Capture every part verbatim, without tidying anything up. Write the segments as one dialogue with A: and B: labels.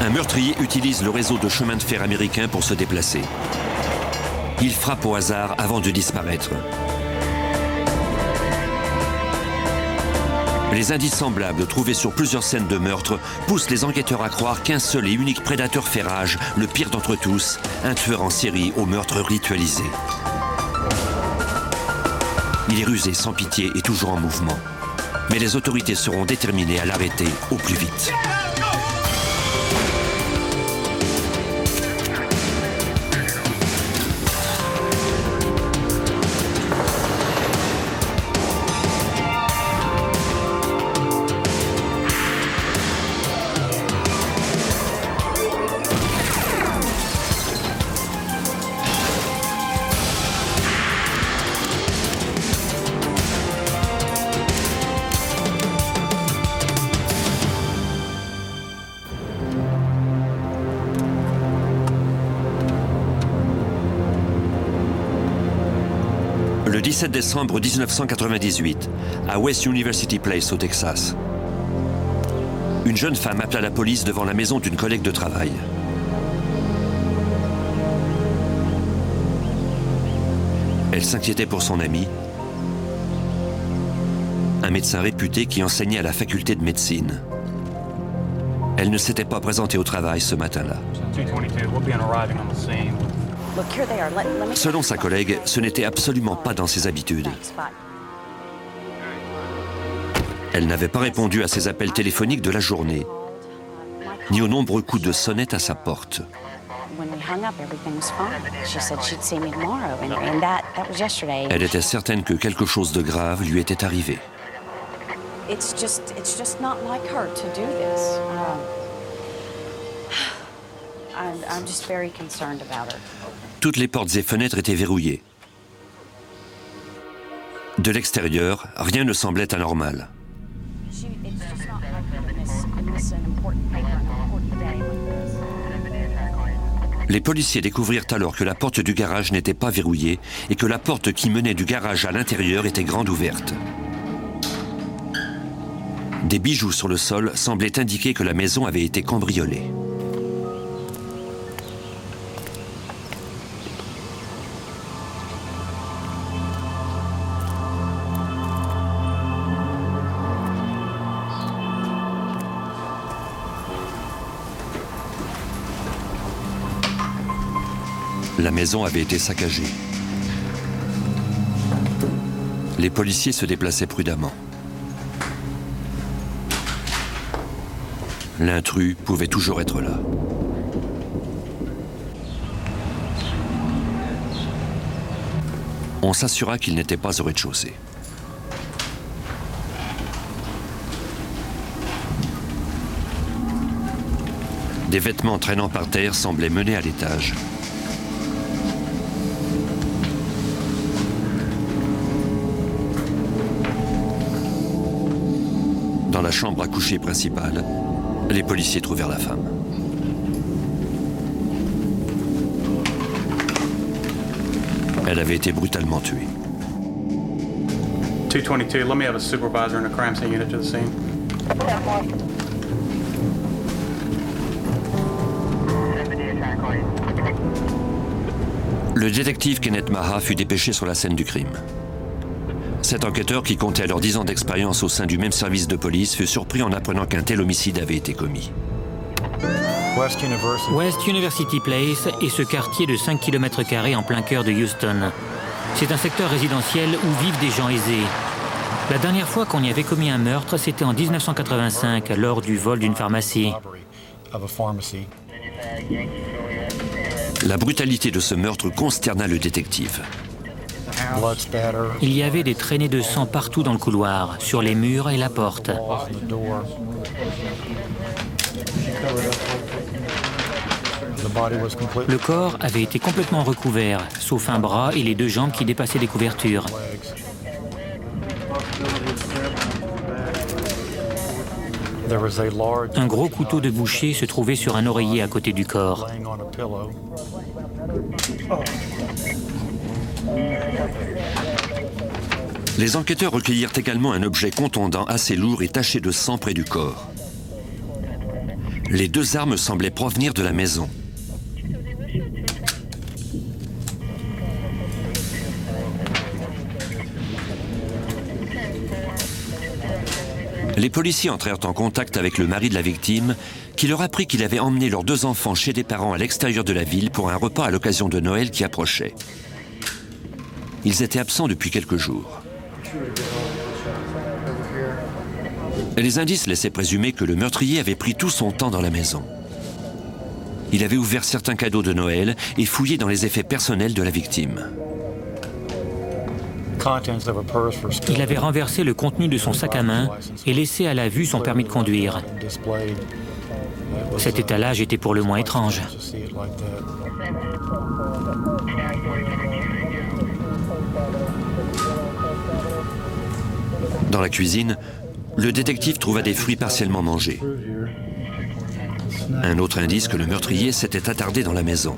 A: Un meurtrier utilise le réseau de chemin de fer américain pour se déplacer. Il frappe au hasard avant de disparaître. Les indices semblables trouvés sur plusieurs scènes de meurtre poussent les enquêteurs à croire qu'un seul et unique prédateur fait rage, le pire d'entre tous, un tueur en série au meurtre ritualisé. Il est rusé, sans pitié et toujours en mouvement. Mais les autorités seront déterminées à l'arrêter au plus vite. Le dix-sept décembre mille neuf cent quatre-vingt-dix-huit, à West University Place au Texas, une jeune femme appela la police devant la maison d'une collègue de travail. Elle s'inquiétait pour son ami, un médecin réputé qui enseignait à la faculté de médecine. Elle ne s'était pas présentée au travail ce matin-là. Selon sa collègue, ce n'était absolument pas dans ses habitudes. Elle n'avait pas répondu à ses appels téléphoniques de la journée, ni aux nombreux coups de sonnette à sa porte. Elle était certaine que quelque chose de grave lui était arrivé. Toutes les portes et fenêtres étaient verrouillées. De l'extérieur, rien ne semblait anormal. Les policiers découvrirent alors que la porte du garage n'était pas verrouillée et que la porte qui menait du garage à l'intérieur était grande ouverte. Des bijoux sur le sol semblaient indiquer que la maison avait été cambriolée. La maison avait été saccagée. Les policiers se déplaçaient prudemment. L'intrus pouvait toujours être là. On s'assura qu'il n'était pas au rez-de-chaussée. Des vêtements traînant par terre semblaient mener à l'étage. Dans la chambre à coucher principale, les policiers trouvèrent la femme. Elle avait été brutalement tuée.
B: two twenty-two, let me have a supervisor and a crime scene unit to the scene.
A: Le détective Kenneth Maha fut dépêché sur la scène du crime. Cet enquêteur, qui comptait alors dix ans d'expérience au sein du même service de police, fut surpris en apprenant qu'un tel homicide avait été commis.
C: West University.
D: West University Place est ce quartier de cinq kilomètres carrés en plein cœur de Houston. C'est un secteur résidentiel où vivent des gens aisés. La dernière fois qu'on y avait commis un meurtre, c'était en mille neuf cent quatre-vingt-cinq, lors du vol d'une pharmacie.
A: La brutalité de ce meurtre consterna le détective.
D: Il y avait des traînées de sang partout dans le couloir, sur les murs et la porte. Le corps avait été complètement recouvert, sauf un bras et les deux jambes qui dépassaient des couvertures. Un gros couteau de boucher se trouvait sur un oreiller à côté du corps.
A: Les enquêteurs recueillirent également un objet contondant assez lourd et taché de sang près du corps. Les deux armes semblaient provenir de la maison. Les policiers entrèrent en contact avec le mari de la victime, qui leur apprit qu'il avait emmené leurs deux enfants chez des parents à l'extérieur de la ville pour un repas à l'occasion de Noël qui approchait. Ils étaient absents depuis quelques jours. Les indices laissaient présumer que le meurtrier avait pris tout son temps dans la maison. Il avait ouvert certains cadeaux de Noël et fouillé dans les effets personnels de la victime.
D: Il avait renversé le contenu de son sac à main et laissé à la vue son permis de conduire. Cet étalage était pour le moins étrange.
A: Dans la cuisine, le détective trouva des fruits partiellement mangés. Un autre indice que le meurtrier s'était attardé dans la maison.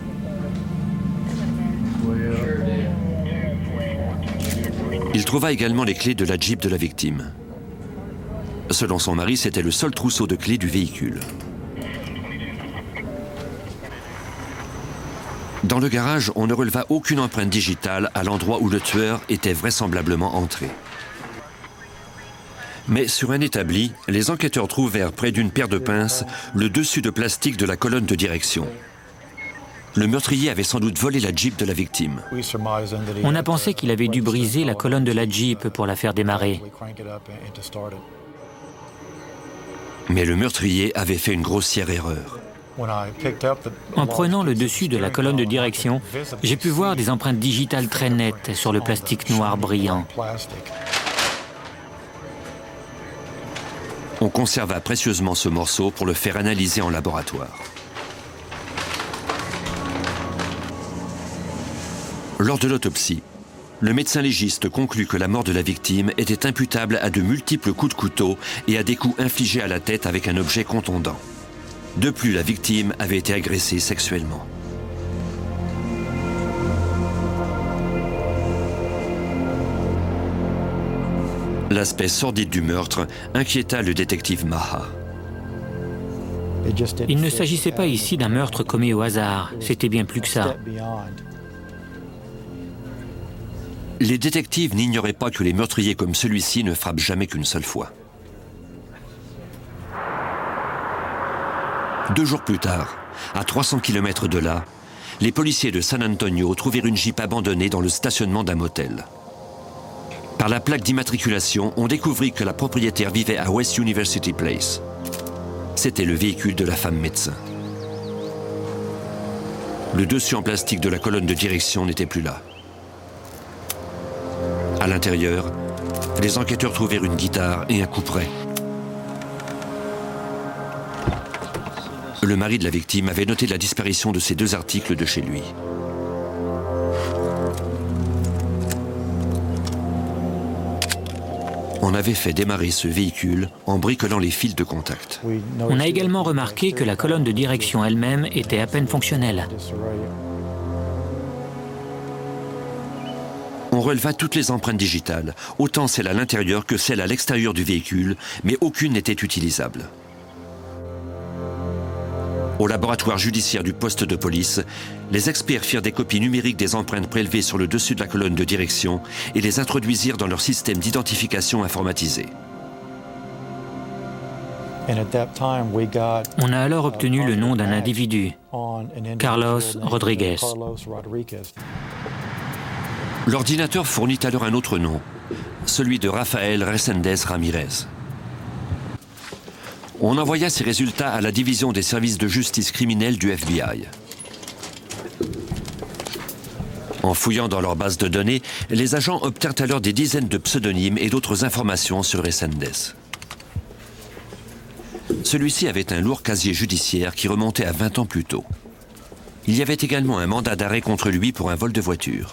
A: Il trouva également les clés de la Jeep de la victime. Selon son mari, c'était le seul trousseau de clés du véhicule. Dans le garage, on ne releva aucune empreinte digitale à l'endroit où le tueur était vraisemblablement entré. Mais sur un établi, les enquêteurs trouvèrent près d'une paire de pinces le dessus de plastique de la colonne de direction. Le meurtrier avait sans doute volé la Jeep de la victime.
D: On a pensé qu'il avait dû briser la colonne de la Jeep pour la faire démarrer.
A: Mais le meurtrier avait fait une grossière erreur.
D: En prenant le dessus de la colonne de direction, j'ai pu voir des empreintes digitales très nettes sur le plastique noir brillant.
A: On conserva précieusement ce morceau pour le faire analyser en laboratoire. Lors de l'autopsie, le médecin légiste conclut que la mort de la victime était imputable à de multiples coups de couteau et à des coups infligés à la tête avec un objet contondant. De plus, la victime avait été agressée sexuellement. L'aspect sordide du meurtre inquiéta le détective Maha.
D: Il ne s'agissait pas ici d'un meurtre commis au hasard, c'était bien plus que ça.
A: Les détectives n'ignoraient pas que les meurtriers comme celui-ci ne frappent jamais qu'une seule fois. Deux jours plus tard, à trois cents kilomètres de là, les policiers de San Antonio trouvèrent une Jeep abandonnée dans le stationnement d'un motel. Par la plaque d'immatriculation, on découvrit que la propriétaire vivait à West University Place. C'était le véhicule de la femme médecin. Le dessus en plastique de la colonne de direction n'était plus là. À l'intérieur, les enquêteurs trouvèrent une guitare et un couperet. Le mari de la victime avait noté la disparition de ces deux articles de chez lui. On avait fait démarrer ce véhicule en bricolant les fils de contact.
D: On a également remarqué que la colonne de direction elle-même était à peine fonctionnelle.
A: On releva toutes les empreintes digitales, autant celles à l'intérieur que celles à l'extérieur du véhicule, mais aucune n'était utilisable. Au laboratoire judiciaire du poste de police, les experts firent des copies numériques des empreintes prélevées sur le dessus de la colonne de direction et les introduisirent dans leur système d'identification informatisé.
D: On a alors obtenu le nom d'un individu, Carlos Rodriguez.
A: L'ordinateur fournit alors un autre nom, celui de Rafael Resendez Ramirez. On envoya ces résultats à la division des services de justice criminelle du F B I. En fouillant dans leur base de données, les agents obtinrent alors des dizaines de pseudonymes et d'autres informations sur Resendez. Celui-ci avait un lourd casier judiciaire qui remontait à vingt ans plus tôt. Il y avait également un mandat d'arrêt contre lui pour un vol de voiture.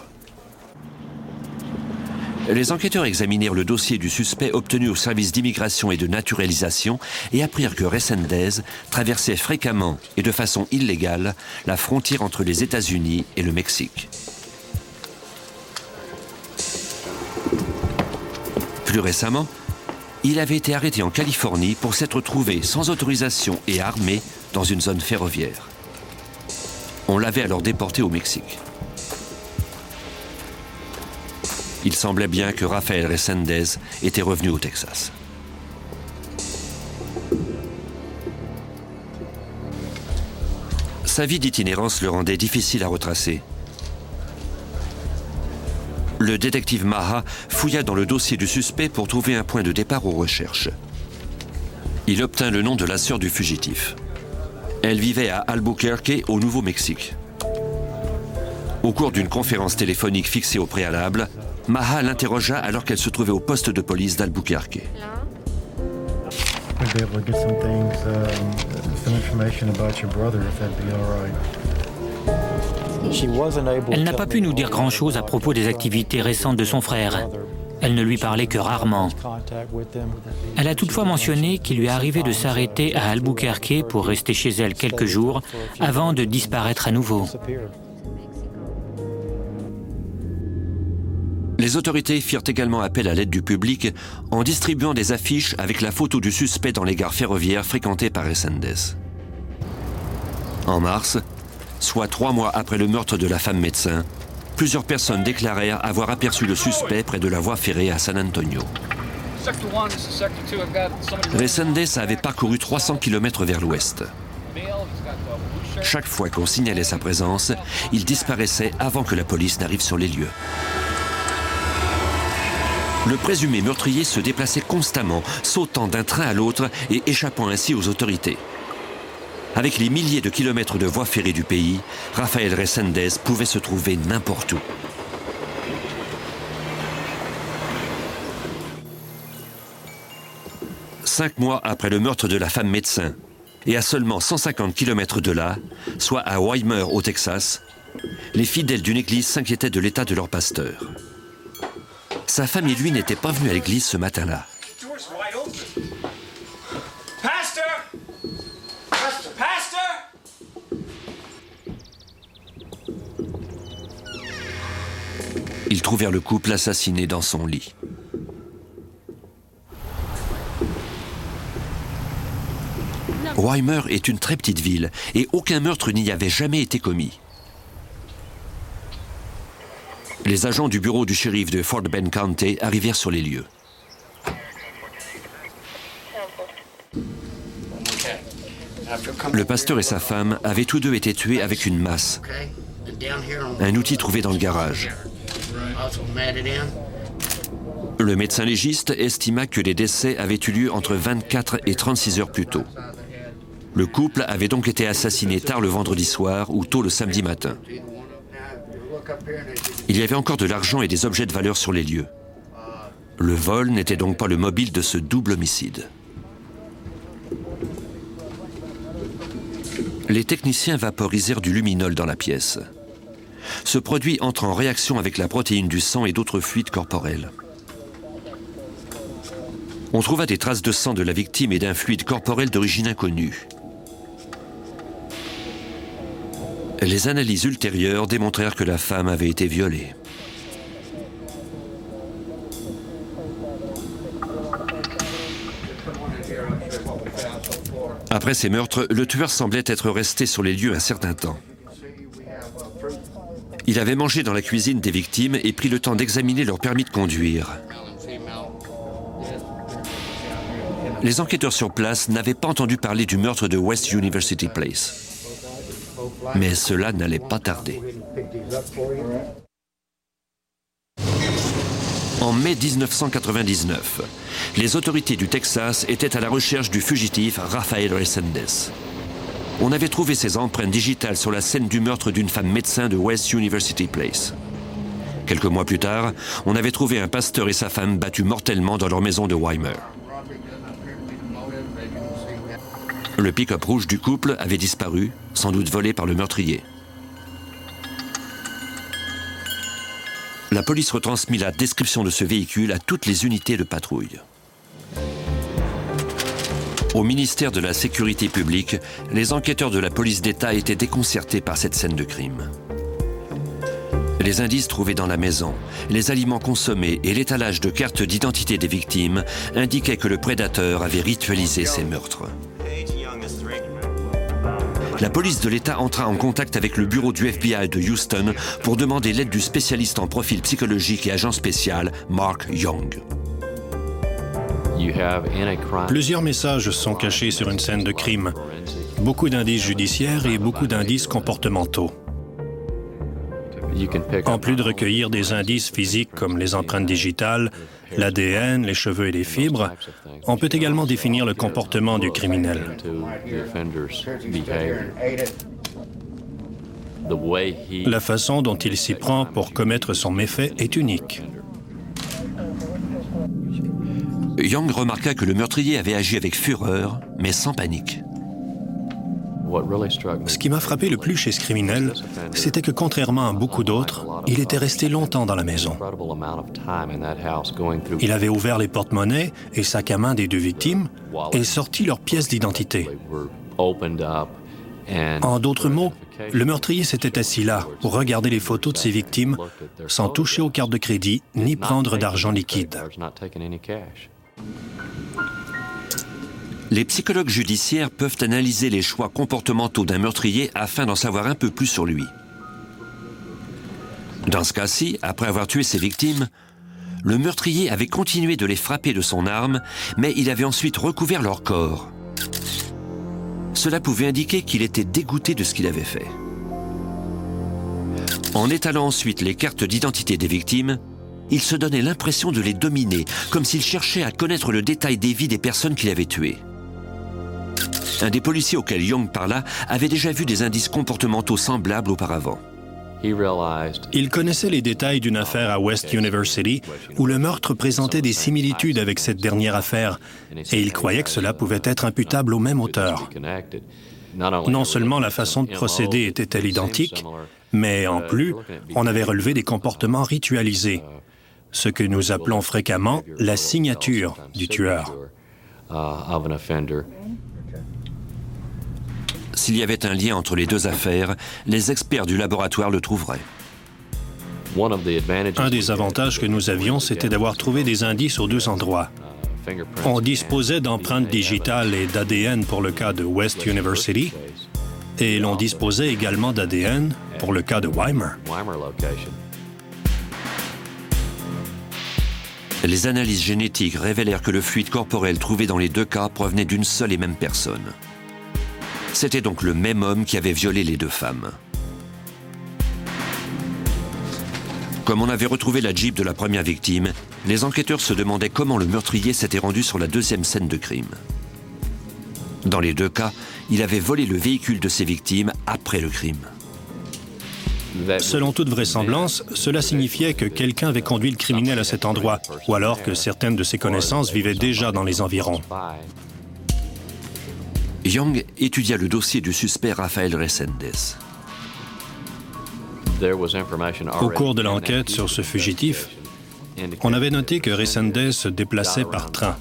A: Les enquêteurs examinèrent le dossier du suspect obtenu au service d'immigration et de naturalisation et apprirent que Resendez traversait fréquemment et de façon illégale la frontière entre les États-Unis et le Mexique. Plus récemment, il avait été arrêté en Californie pour s'être trouvé sans autorisation et armé dans une zone ferroviaire. On l'avait alors déporté au Mexique. Il semblait bien que Rafael Resendez était revenu au Texas. Sa vie d'itinérance le rendait difficile à retracer. Le détective Maha fouilla dans le dossier du suspect pour trouver un point de départ aux recherches. Il obtint le nom de la sœur du fugitif. Elle vivait à Albuquerque, au Nouveau-Mexique. Au cours d'une conférence téléphonique fixée au préalable, Maha l'interrogea alors qu'elle se trouvait au poste de police d'Albuquerque.
C: We'd be able to get some things, um, some information about your brother, if that'd be all right. She wasn't able
D: Elle n'a
C: to
D: pas
C: tell
D: pu
C: me
D: nous dire grand-chose à propos des activités récentes de son frère. Elle ne lui parlait que rarement.
C: contact with them.
D: Elle a toutefois mentionné qu'il lui arrivait de s'arrêter à Albuquerque pour rester chez elle quelques jours avant de disparaître à nouveau.
C: Disappeared.
A: Les autorités firent également appel à l'aide du public en distribuant des affiches avec la photo du suspect dans les gares ferroviaires fréquentées par Resendez. En mars, soit trois mois après le meurtre de la femme médecin, plusieurs personnes déclarèrent avoir aperçu le suspect près de la voie ferrée à San Antonio. Resendez avait parcouru trois cents kilomètres vers l'ouest. Chaque fois qu'on signalait sa présence, il disparaissait avant que la police n'arrive sur les lieux. Le présumé meurtrier se déplaçait constamment, sautant d'un train à l'autre et échappant ainsi aux autorités. Avec les milliers de kilomètres de voies ferrées du pays, Rafael Resendez pouvait se trouver n'importe où. Cinq mois après le meurtre de la femme médecin, et à seulement cent cinquante kilomètres de là, soit à Weimar au Texas, les fidèles d'une église s'inquiétaient de l'état de leur pasteur. Sa femme et lui n'étaient pas venus à l'église ce matin-là. Ils trouvèrent le couple assassiné dans son lit. Weimar est une très petite ville et aucun meurtre n'y avait jamais été commis. Les agents du bureau du shérif de Fort Bend County arrivèrent sur les lieux. Le pasteur et sa femme avaient tous deux été tués avec une masse, un outil trouvé dans le garage. Le médecin légiste estima que les décès avaient eu lieu entre vingt-quatre et trente-six heures plus tôt. Le couple avait donc été assassiné tard le vendredi soir ou tôt le samedi matin. Il y avait encore de l'argent et des objets de valeur sur les lieux. Le vol n'était donc pas le mobile de ce double homicide. Les techniciens vaporisèrent du luminol dans la pièce. Ce produit entre en réaction avec la protéine du sang et d'autres fluides corporels. On trouva des traces de sang de la victime et d'un fluide corporel d'origine inconnue. Les analyses ultérieures démontrèrent que la femme avait été violée. Après ces meurtres, le tueur semblait être resté sur les lieux un certain temps. Il avait mangé dans la cuisine des victimes et pris le temps d'examiner leur permis de conduire. Les enquêteurs sur place n'avaient pas entendu parler du meurtre de West University Place. Mais cela n'allait pas tarder. En mai mille neuf cent quatre-vingt-dix-neuf, les autorités du Texas étaient à la recherche du fugitif Rafael Resendez. On avait trouvé ses empreintes digitales sur la scène du meurtre d'une femme médecin de West University Place. Quelques mois plus tard, on avait trouvé un pasteur et sa femme battus mortellement dans leur maison de Weimar. Le pick-up rouge du couple avait disparu, sans doute volé par le meurtrier. La police retransmit la description de ce véhicule à toutes les unités de patrouille. Au ministère de la Sécurité publique, les enquêteurs de la police d'État étaient déconcertés par cette scène de crime. Les indices trouvés dans la maison, les aliments consommés et l'étalage de cartes d'identité des victimes indiquaient que le prédateur avait ritualisé ces meurtres. La police de l'État entra en contact avec le bureau du F B I de Houston pour demander l'aide du spécialiste en profil psychologique et agent spécial Mark Young.
E: Plusieurs messages sont cachés sur une scène de crime. Beaucoup d'indices judiciaires et beaucoup d'indices comportementaux. En plus de recueillir des indices physiques comme les empreintes digitales, l'A D N, les cheveux et les fibres, on peut également définir le comportement du criminel. La façon dont il s'y prend pour commettre son méfait est unique.
A: Young remarqua que le meurtrier avait agi avec fureur, mais sans panique.
E: Ce qui m'a frappé le plus chez ce criminel, c'était que contrairement à beaucoup d'autres, il était resté longtemps dans la maison. Il avait ouvert les porte-monnaies et sacs à main des deux victimes et sorti leurs pièces d'identité. En d'autres mots, le meurtrier s'était assis là pour regarder les photos de ses victimes sans toucher aux cartes de crédit ni prendre d'argent liquide.
A: Les psychologues judiciaires peuvent analyser les choix comportementaux d'un meurtrier afin d'en savoir un peu plus sur lui. Dans ce cas-ci, après avoir tué ses victimes, le meurtrier avait continué de les frapper de son arme, mais il avait ensuite recouvert leur corps. Cela pouvait indiquer qu'il était dégoûté de ce qu'il avait fait. En étalant ensuite les cartes d'identité des victimes, il se donnait l'impression de les dominer, comme s'il cherchait à connaître le détail des vies des personnes qu'il avait tuées. Un des policiers auxquels Young parla avait déjà vu des indices comportementaux semblables auparavant.
E: Il connaissait les détails d'une affaire à West University où le meurtre présentait des similitudes avec cette dernière affaire et il croyait que cela pouvait être imputable au même auteur. Non seulement la façon de procéder était-elle identique, mais en plus, on avait relevé des comportements ritualisés, ce que nous appelons fréquemment la signature du tueur.
A: S'il y avait un lien entre les deux affaires, les experts du laboratoire le trouveraient.
E: Un des avantages que nous avions, c'était d'avoir trouvé des indices aux deux endroits. On disposait d'empreintes digitales et d'A D N pour le cas de West University, et l'on disposait également d'A D N pour le cas de Weimar.
A: Les analyses génétiques révélèrent que le fluide corporel trouvé dans les deux cas provenait d'une seule et même personne. C'était donc le même homme qui avait violé les deux femmes. Comme on avait retrouvé la Jeep de la première victime, les enquêteurs se demandaient comment le meurtrier s'était rendu sur la deuxième scène de crime. Dans les deux cas, il avait volé le véhicule de ses victimes après le crime.
E: Selon toute vraisemblance, cela signifiait que quelqu'un avait conduit le criminel à cet endroit, ou alors que certaines de ses connaissances vivaient déjà dans les environs.
A: Young étudia le dossier du suspect Rafael Resendez.
E: Au cours de l'enquête sur ce fugitif, on avait noté que Resendez se déplaçait par train.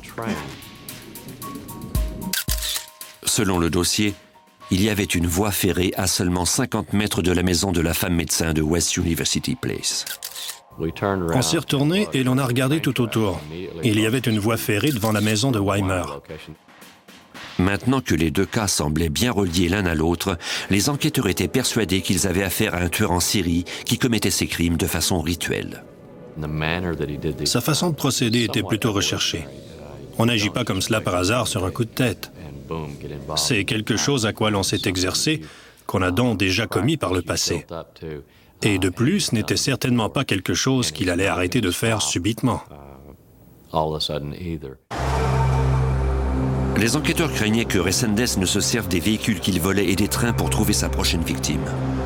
A: Selon le dossier, il y avait une voie ferrée à seulement cinquante mètres de la maison de la femme médecin de West University Place.
E: On s'est retourné et l'on a regardé tout autour. Il y avait une voie ferrée devant la maison de Weimar.
A: Maintenant que les deux cas semblaient bien reliés l'un à l'autre, les enquêteurs étaient persuadés qu'ils avaient affaire à un tueur en série qui commettait ses crimes de façon rituelle.
E: Sa façon de procéder était plutôt recherchée. On n'agit pas comme cela par hasard sur un coup de tête. C'est quelque chose à quoi l'on s'est exercé, qu'on a donc déjà commis par le passé. Et de plus, ce n'était certainement pas quelque chose qu'il allait arrêter de faire subitement.
A: Les enquêteurs craignaient que Resendez ne se serve des véhicules qu'il volait et des trains pour trouver sa prochaine victime.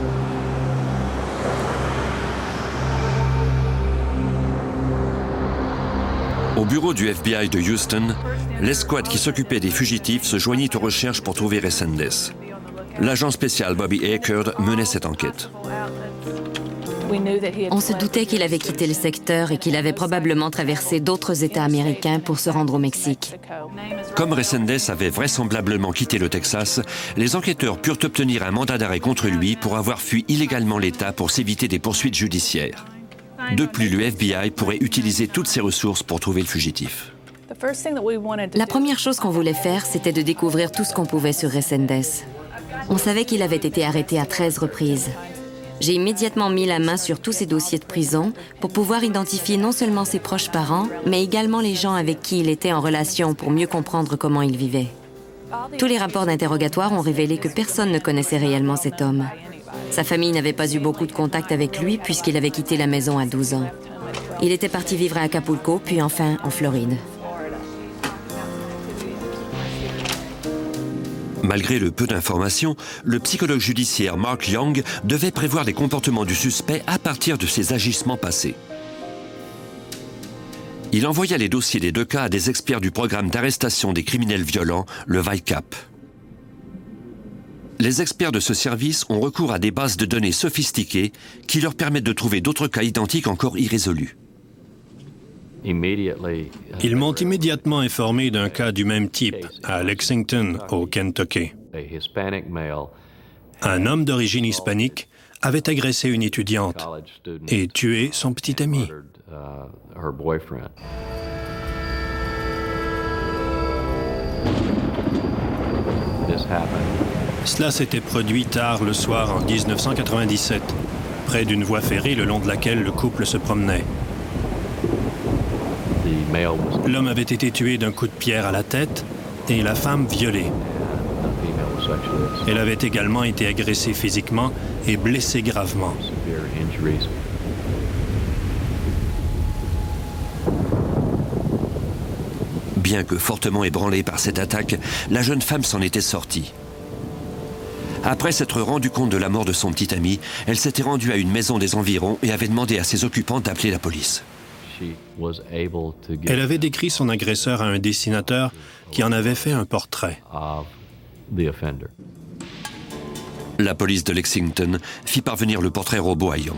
A: Au bureau du F B I de Houston, l'escouade qui s'occupait des fugitifs se joignit aux recherches pour trouver Resendez. L'agent spécial Bobby Eckerd menait cette enquête.
F: On se doutait qu'il avait quitté le secteur et qu'il avait probablement traversé d'autres États américains pour se rendre au Mexique.
A: Comme Resendez avait vraisemblablement quitté le Texas, les enquêteurs purent obtenir un mandat d'arrêt contre lui pour avoir fui illégalement l'État pour s'éviter des poursuites judiciaires. De plus, le F B I pourrait utiliser toutes ses ressources pour trouver le fugitif.
F: La première chose qu'on voulait faire, c'était de découvrir tout ce qu'on pouvait sur Resendez. On savait qu'il avait été arrêté à treize reprises. J'ai immédiatement mis la main sur tous ses dossiers de prison pour pouvoir identifier non seulement ses proches parents, mais également les gens avec qui il était en relation pour mieux comprendre comment il vivait. Tous les rapports d'interrogatoire ont révélé que personne ne connaissait réellement cet homme. Sa famille n'avait pas eu beaucoup de contact avec lui puisqu'il avait quitté la maison à douze ans. Il était parti vivre à Acapulco, puis enfin en Floride.
A: Malgré le peu d'informations, le psychologue judiciaire Mark Young devait prévoir les comportements du suspect à partir de ses agissements passés. Il envoya les dossiers des deux cas à des experts du programme d'arrestation des criminels violents, le V I C A P. Les experts de ce service ont recours à des bases de données sophistiquées qui leur permettent de trouver d'autres cas identiques encore irrésolus.
E: Ils m'ont immédiatement informé d'un cas du même type à Lexington, au Kentucky. Un homme d'origine hispanique avait agressé une étudiante et tué son petit ami. Cela s'était produit tard le soir en mille neuf cent quatre-vingt-dix-sept, près d'une voie ferrée le long de laquelle le couple se promenait. L'homme avait été tué d'un coup de pierre à la tête et la femme violée. Elle avait également été agressée physiquement et blessée gravement.
A: Bien que fortement ébranlée par cette attaque, la jeune femme s'en était sortie. Après s'être rendue compte de la mort de son petit ami, elle s'était rendue à une maison des environs et avait demandé à ses occupants d'appeler la police.
E: Elle avait décrit son agresseur à un dessinateur qui en avait fait un portrait.
A: La police de Lexington fit parvenir le portrait robot à Young.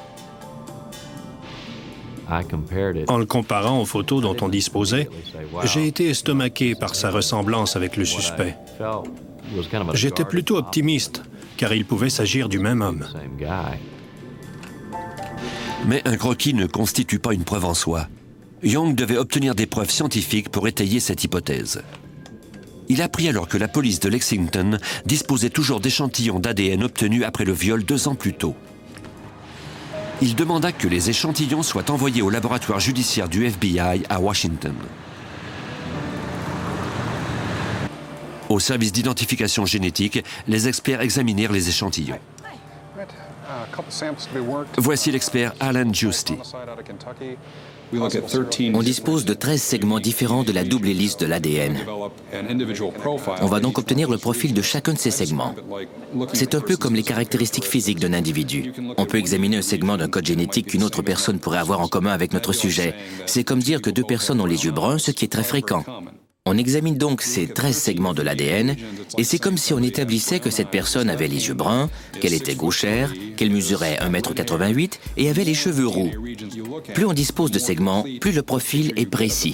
E: En le comparant aux photos dont on disposait, j'ai été estomaqué par sa ressemblance avec le suspect. J'étais plutôt optimiste, car il pouvait s'agir du même homme.
A: Mais un croquis ne constitue pas une preuve en soi. Young devait obtenir des preuves scientifiques pour étayer cette hypothèse. Il apprit alors que la police de Lexington disposait toujours d'échantillons d'A D N obtenus après le viol deux ans plus tôt. Il demanda que les échantillons soient envoyés au laboratoire judiciaire du F B I à Washington. Au service d'identification génétique, les experts examinèrent les échantillons. Voici l'expert Alan Giusti.
G: On dispose de treize segments différents de la double hélice de l'A D N. On va donc obtenir le profil de chacun de ces segments. C'est un peu comme les caractéristiques physiques d'un individu. On peut examiner un segment d'un code génétique qu'une autre personne pourrait avoir en commun avec notre sujet. C'est comme dire que deux personnes ont les yeux bruns, ce qui est très fréquent. On examine donc ces treize segments de l'A D N et c'est comme si on établissait que cette personne avait les yeux bruns, qu'elle était gauchère, qu'elle mesurait un mètre quatre-vingt-huit et avait les cheveux roux. Plus on dispose de segments, plus le profil est précis.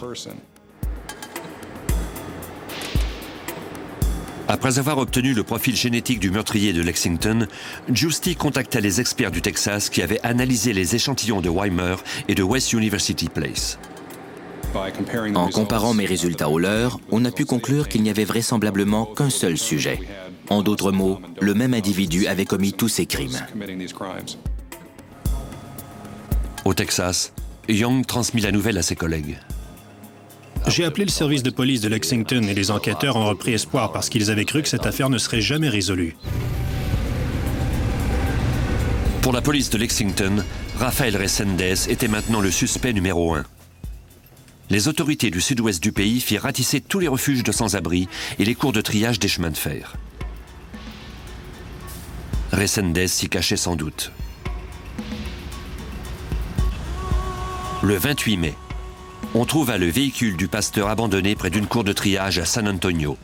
A: Après avoir obtenu le profil génétique du meurtrier de Lexington, Giusti contacta les experts du Texas qui avaient analysé les échantillons de Weimar et de West University Place.
G: En comparant mes résultats aux leurs, on a pu conclure qu'il n'y avait vraisemblablement qu'un seul sujet. En d'autres mots, le même individu avait commis tous ces crimes.
A: Au Texas, Young transmit la nouvelle à ses collègues.
E: J'ai appelé le service de police de Lexington et les enquêteurs ont repris espoir parce qu'ils avaient cru que cette affaire ne serait jamais résolue.
A: Pour la police de Lexington, Rafael Resendez était maintenant le suspect numéro un. Les autorités du sud-ouest du pays firent ratisser tous les refuges de sans-abri et les cours de triage des chemins de fer. Resendez s'y cachait sans doute. Le vingt-huit mai, on trouva le véhicule du pasteur abandonné près d'une cour de triage à San Antonio.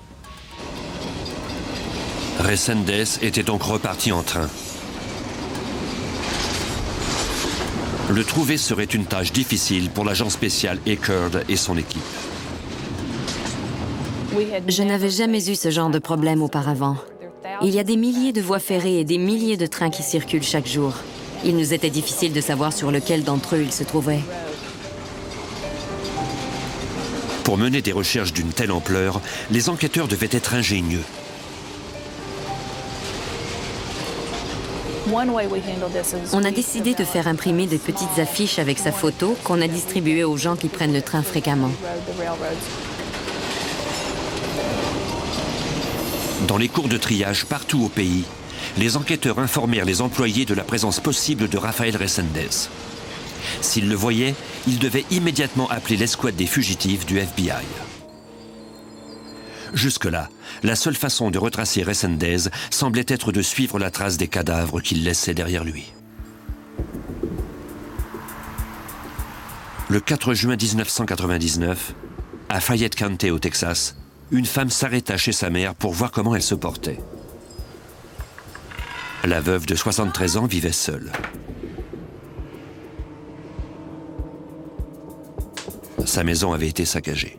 A: Resendez était donc reparti en train. Le trouver serait une tâche difficile pour l'agent spécial Eckerd et son équipe.
F: Je n'avais jamais eu ce genre de problème auparavant. Il y a des milliers de voies ferrées et des milliers de trains qui circulent chaque jour. Il nous était difficile de savoir sur lequel d'entre eux il se trouvait.
A: Pour mener des recherches d'une telle ampleur, les enquêteurs devaient être ingénieux.
F: On a décidé de faire imprimer de petites affiches avec sa photo qu'on a distribuées aux gens qui prennent le train fréquemment.
A: Dans les cours de triage partout au pays, les enquêteurs informèrent les employés de la présence possible de Rafael Resendez. S'ils le voyaient, ils devaient immédiatement appeler l'escouade des fugitifs du F B I. Jusque-là, la seule façon de retracer Resendez semblait être de suivre la trace des cadavres qu'il laissait derrière lui. Le quatre juin mille neuf cent quatre-vingt-dix-neuf, à Fayette County au Texas, une femme s'arrêta chez sa mère pour voir comment elle se portait. La veuve de soixante-treize ans vivait seule. Sa maison avait été saccagée.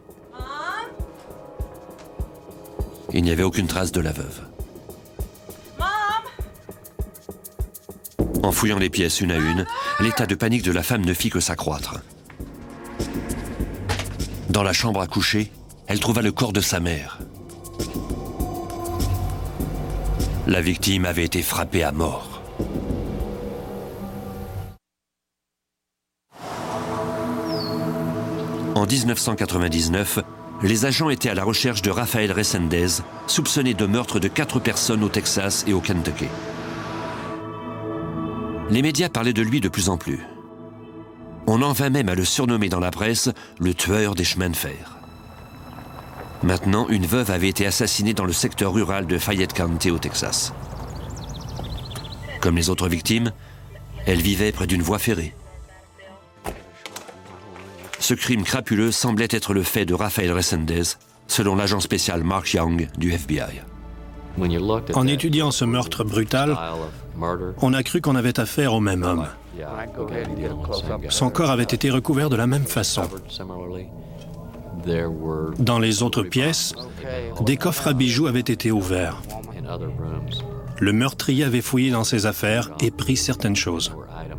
A: Il n'y avait aucune trace de la veuve. En fouillant les pièces une à une, l'état de panique de la femme ne fit que s'accroître. Dans la chambre à coucher, elle trouva le corps de sa mère. La victime avait été frappée à mort. En mille neuf cent quatre-vingt-dix-neuf, les agents étaient à la recherche de Rafael Resendez, soupçonné de meurtre de quatre personnes au Texas et au Kentucky. Les médias parlaient de lui de plus en plus. On en vint même à le surnommer dans la presse le tueur des chemins de fer. Maintenant, une veuve avait été assassinée dans le secteur rural de Fayette County au Texas. Comme les autres victimes, elle vivait près d'une voie ferrée. Ce crime crapuleux semblait être le fait de Rafael Resendez, selon l'agent spécial Mark Young du F B I.
E: En étudiant ce meurtre brutal, on a cru qu'on avait affaire au même homme. Son corps avait été recouvert de la même façon. Dans les autres pièces, des coffres à bijoux avaient été ouverts. Le meurtrier avait fouillé dans ses affaires et pris certaines choses.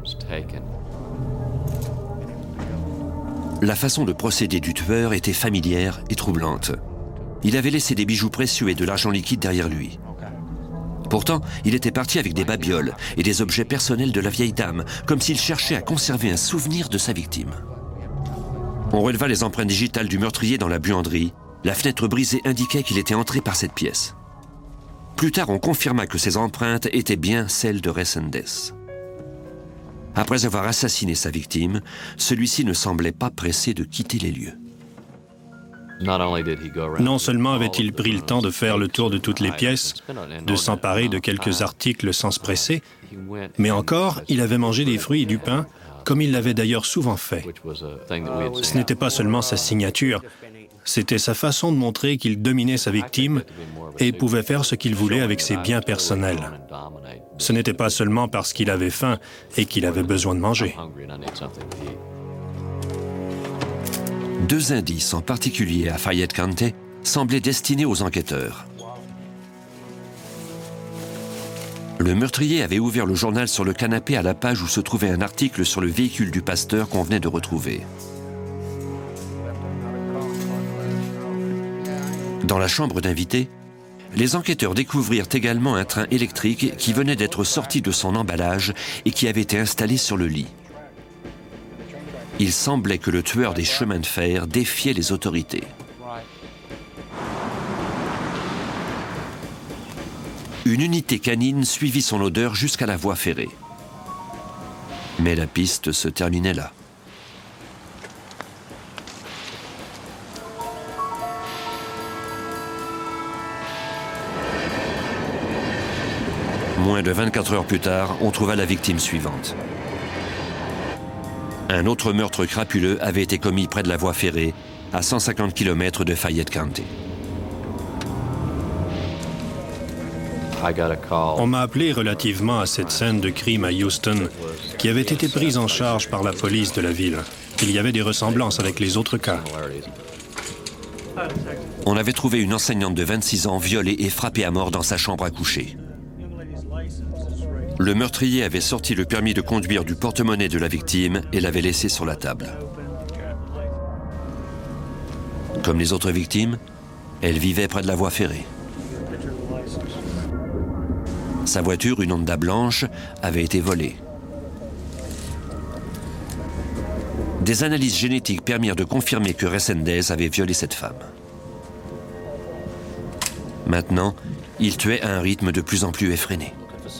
A: La façon de procéder du tueur était familière et troublante. Il avait laissé des bijoux précieux et de l'argent liquide derrière lui. Pourtant, il était parti avec des babioles et des objets personnels de la vieille dame, comme s'il cherchait à conserver un souvenir de sa victime. On releva les empreintes digitales du meurtrier dans la buanderie. La fenêtre brisée indiquait qu'il était entré par cette pièce. Plus tard, on confirma que ces empreintes étaient bien celles de Resendez. Après avoir assassiné sa victime, celui-ci ne semblait pas pressé de quitter les lieux.
E: Non seulement avait-il pris le temps de faire le tour de toutes les pièces, de s'emparer de quelques articles sans se presser, mais encore, il avait mangé des fruits et du pain, comme il l'avait d'ailleurs souvent fait. Ce n'était pas seulement sa signature, c'était sa façon de montrer qu'il dominait sa victime et pouvait faire ce qu'il voulait avec ses biens personnels. Ce n'était pas seulement parce qu'il avait faim et qu'il avait besoin de manger.
A: Deux indices, en particulier à Fayette County, semblaient destinés aux enquêteurs. Le meurtrier avait ouvert le journal sur le canapé à la page où se trouvait un article sur le véhicule du pasteur qu'on venait de retrouver. Dans la chambre d'invités, les enquêteurs découvrirent également un train électrique qui venait d'être sorti de son emballage et qui avait été installé sur le lit. Il semblait que le tueur des chemins de fer défiait les autorités. Une unité canine suivit son odeur jusqu'à la voie ferrée. Mais la piste se terminait là. Moins de vingt-quatre heures plus tard, on trouva la victime suivante. Un autre meurtre crapuleux avait été commis près de la voie ferrée, à cent cinquante kilomètres de Fayette County.
E: On m'a appelé relativement à cette scène de crime à Houston, qui avait été prise en charge par la police de la ville. Il y avait des ressemblances avec les autres cas.
A: On avait trouvé une enseignante de vingt-six ans violée et frappée à mort dans sa chambre à coucher. Le meurtrier avait sorti le permis de conduire du porte-monnaie de la victime et l'avait laissé sur la table. Comme les autres victimes, elle vivait près de la voie ferrée. Sa voiture, une Honda blanche, avait été volée. Des analyses génétiques permirent de confirmer que Resendez avait violé cette femme. Maintenant, il tuait à un rythme de plus en plus effréné.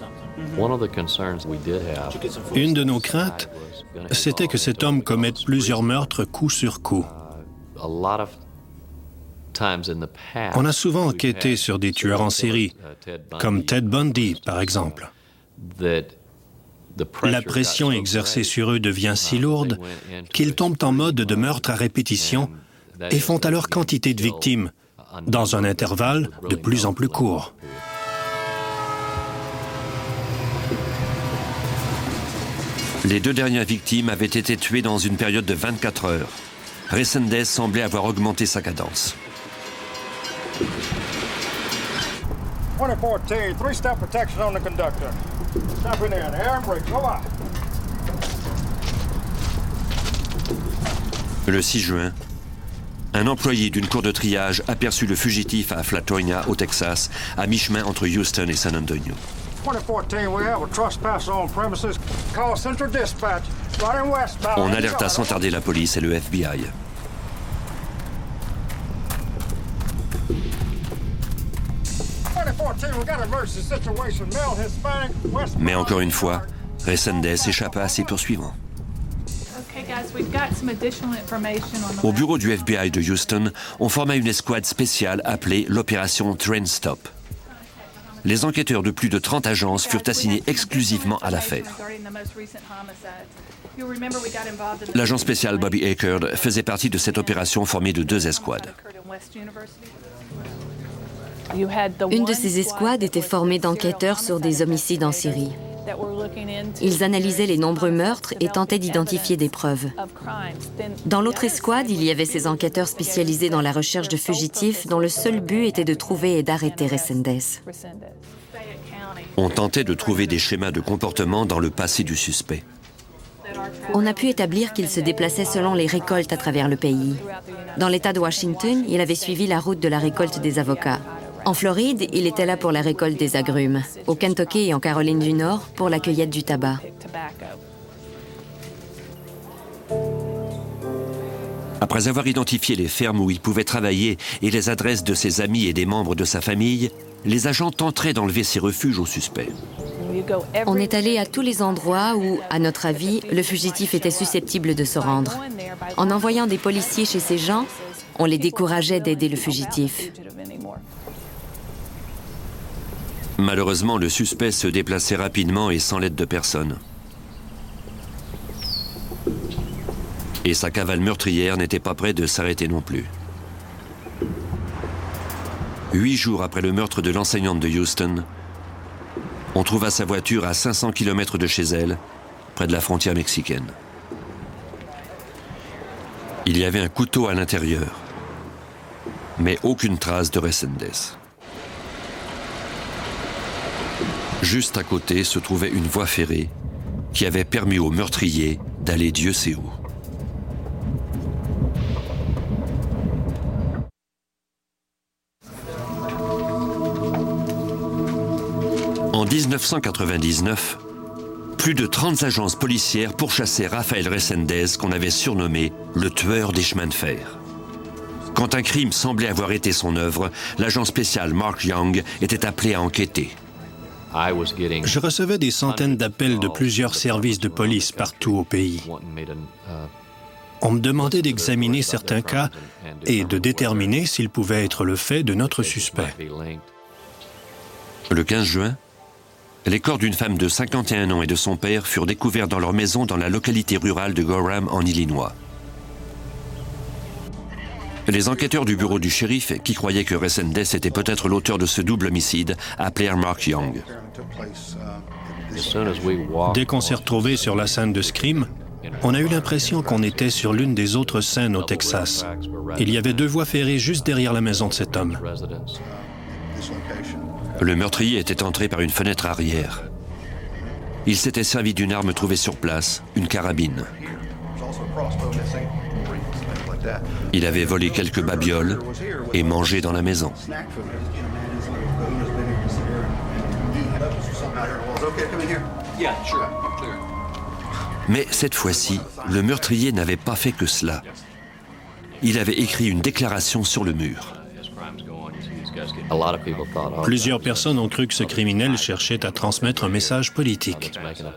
E: Une de nos craintes, c'était que cet homme commette plusieurs meurtres coup sur coup. On a souvent enquêté sur des tueurs en série, comme Ted Bundy, par exemple. La pression exercée sur eux devient si lourde qu'ils tombent en mode de meurtre à répétition et font alors quantité de victimes, dans un intervalle de plus en plus court.
A: Les deux dernières victimes avaient été tuées dans une période de vingt-quatre heures. Resendez semblait avoir augmenté sa cadence.
H: twenty fourteen, three-step protection on the conductor. Step in there, air and brake, go out.
A: Le six juin, un employé d'une cour de triage aperçut le fugitif à Flatonia, au Texas, à mi-chemin entre Houston et San Antonio. On alerta sans tarder la police et le F B I. Mais encore une fois, Resendez échappa à ses poursuivants. Au bureau du F B I de Houston, on forma une escouade spéciale appelée l'opération Train Stop. Les enquêteurs de plus de trente agences furent assignés exclusivement à l'affaire. L'agent spécial Bobby Eckerd faisait partie de cette opération formée de deux escouades.
F: Une de ces escouades était formée d'enquêteurs sur des homicides en série. Ils analysaient les nombreux meurtres et tentaient d'identifier des preuves. Dans l'autre escouade, il y avait ces enquêteurs spécialisés dans la recherche de fugitifs dont le seul but était de trouver et d'arrêter Resendez.
A: On tentait de trouver des schémas de comportement dans le passé du suspect.
F: On a pu établir qu'il se déplaçait selon les récoltes à travers le pays. Dans l'État de Washington, il avait suivi la route de la récolte des avocats. En Floride, il était là pour la récolte des agrumes. Au Kentucky et en Caroline du Nord, pour la cueillette du tabac.
A: Après avoir identifié les fermes où il pouvait travailler et les adresses de ses amis et des membres de sa famille, les agents tenteraient d'enlever ses refuges aux suspects.
F: On est allé à tous les endroits où, à notre avis, le fugitif était susceptible de se rendre. En envoyant des policiers chez ces gens, on les décourageait d'aider le fugitif.
A: Malheureusement, le suspect se déplaçait rapidement et sans l'aide de personne. Et sa cavale meurtrière n'était pas près de s'arrêter non plus. Huit jours après le meurtre de l'enseignante de Houston, on trouva sa voiture à cinq cents kilomètres de chez elle, près de la frontière mexicaine. Il y avait un couteau à l'intérieur, mais aucune trace de Resendez. Juste à côté se trouvait une voie ferrée qui avait permis au meurtrier d'aller Dieu sait où. En mille neuf cent quatre-vingt-dix-neuf, plus de trente agences policières pourchassaient Rafael Resendez, qu'on avait surnommé le tueur des chemins de fer. Quand un crime semblait avoir été son œuvre, l'agent spécial Mark Young était appelé à enquêter.
E: Je recevais des centaines d'appels de plusieurs services de police partout au pays. On me demandait d'examiner certains cas et de déterminer s'ils pouvaient être le fait de notre suspect.
A: Le quinze juin, les corps d'une femme de cinquante et un ans et de son père furent découverts dans leur maison dans la localité rurale de Gorham, en Illinois. Les enquêteurs du bureau du shérif, qui croyaient que Resendez était peut-être l'auteur de ce double homicide, appelèrent Mark Young.
E: Dès qu'on s'est retrouvés sur la scène de ce crime, on a eu l'impression qu'on était sur l'une des autres scènes au Texas. Il y avait deux voies ferrées juste derrière la maison de cet homme.
A: Le meurtrier était entré par une fenêtre arrière. Il s'était servi d'une arme trouvée sur place, une carabine. Il avait volé quelques babioles et mangé dans la maison. Mais cette fois-ci, le meurtrier n'avait pas fait que cela. Il avait écrit une déclaration sur le mur.
E: Plusieurs personnes ont cru que ce criminel cherchait à transmettre un message politique.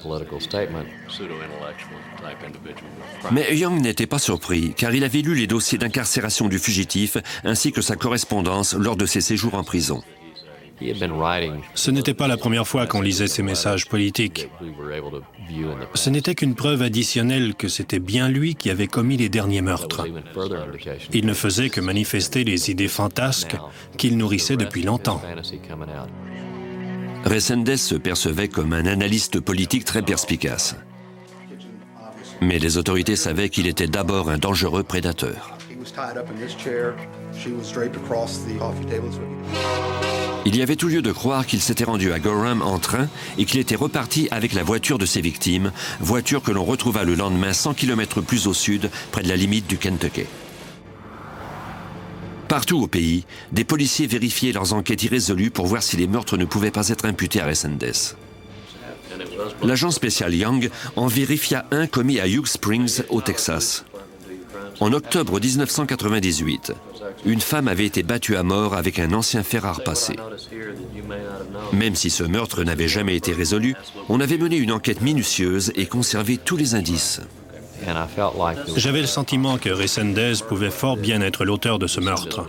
A: Mais Young n'était pas surpris, car il avait lu les dossiers d'incarcération du fugitif ainsi que sa correspondance lors de ses séjours en prison.
E: Ce n'était pas la première fois qu'on lisait ces messages politiques. Ce n'était qu'une preuve additionnelle que c'était bien lui qui avait commis les derniers meurtres. Il ne faisait que manifester les idées fantasques qu'il nourrissait depuis longtemps.
A: Resendez se percevait comme un analyste politique très perspicace. Mais les autorités savaient qu'il était d'abord un dangereux prédateur. Il y avait tout lieu de croire qu'il s'était rendu à Gorham en train et qu'il était reparti avec la voiture de ses victimes, voiture que l'on retrouva le lendemain cent kilomètres plus au sud, près de la limite du Kentucky. Partout au pays, des policiers vérifiaient leurs enquêtes irrésolues pour voir si les meurtres ne pouvaient pas être imputés à Resendez. L'agent spécial Young en vérifia un commis à Hugh Springs, au Texas. En octobre mille neuf cent quatre-vingt-dix-huit, une femme avait été battue à mort avec un ancien fer à repasser. Même si ce meurtre n'avait jamais été résolu, on avait mené une enquête minutieuse et conservé tous les indices.
E: J'avais le sentiment que Resendez pouvait fort bien être l'auteur de ce meurtre.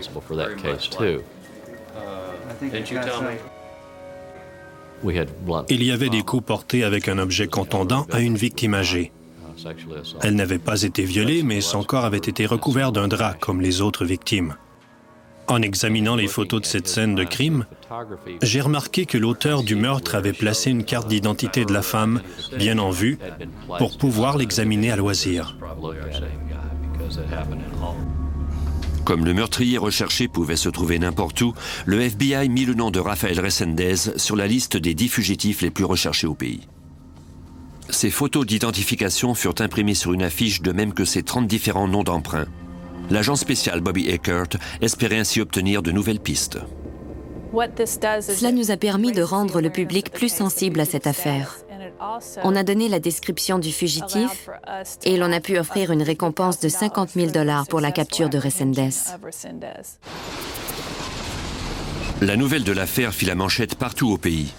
E: Il y avait des coups portés avec un objet contondant à une victime âgée. Elle n'avait pas été violée, mais son corps avait été recouvert d'un drap comme les autres victimes. En examinant les photos de cette scène de crime, j'ai remarqué que l'auteur du meurtre avait placé une carte d'identité de la femme bien en vue pour pouvoir l'examiner à loisir.
A: Comme le meurtrier recherché pouvait se trouver n'importe où, le F B I mit le nom de Rafael Resendez sur la liste des dix fugitifs les plus recherchés au pays. Ces photos d'identification furent imprimées sur une affiche de même que ces trente différents noms d'emprunt. L'agent spécial Bobby Eckert espérait ainsi obtenir de nouvelles pistes.
F: Cela nous a permis de rendre le public plus sensible à cette affaire. On a donné la description du fugitif et l'on a pu offrir une récompense de cinquante mille dollars pour la capture de Resendez.
A: La nouvelle de l'affaire fit la manchette partout au pays.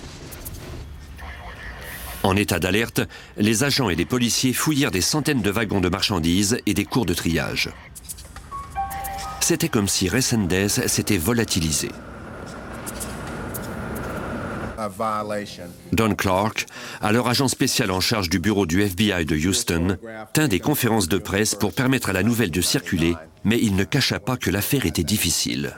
A: En état d'alerte, les agents et les policiers fouillèrent des centaines de wagons de marchandises et des cours de triage. C'était comme si Resendez s'était volatilisé. Don Clark, alors agent spécial en charge du bureau du F B I de Houston, tint des conférences de presse pour permettre à la nouvelle de circuler, mais il ne cacha pas que l'affaire était difficile.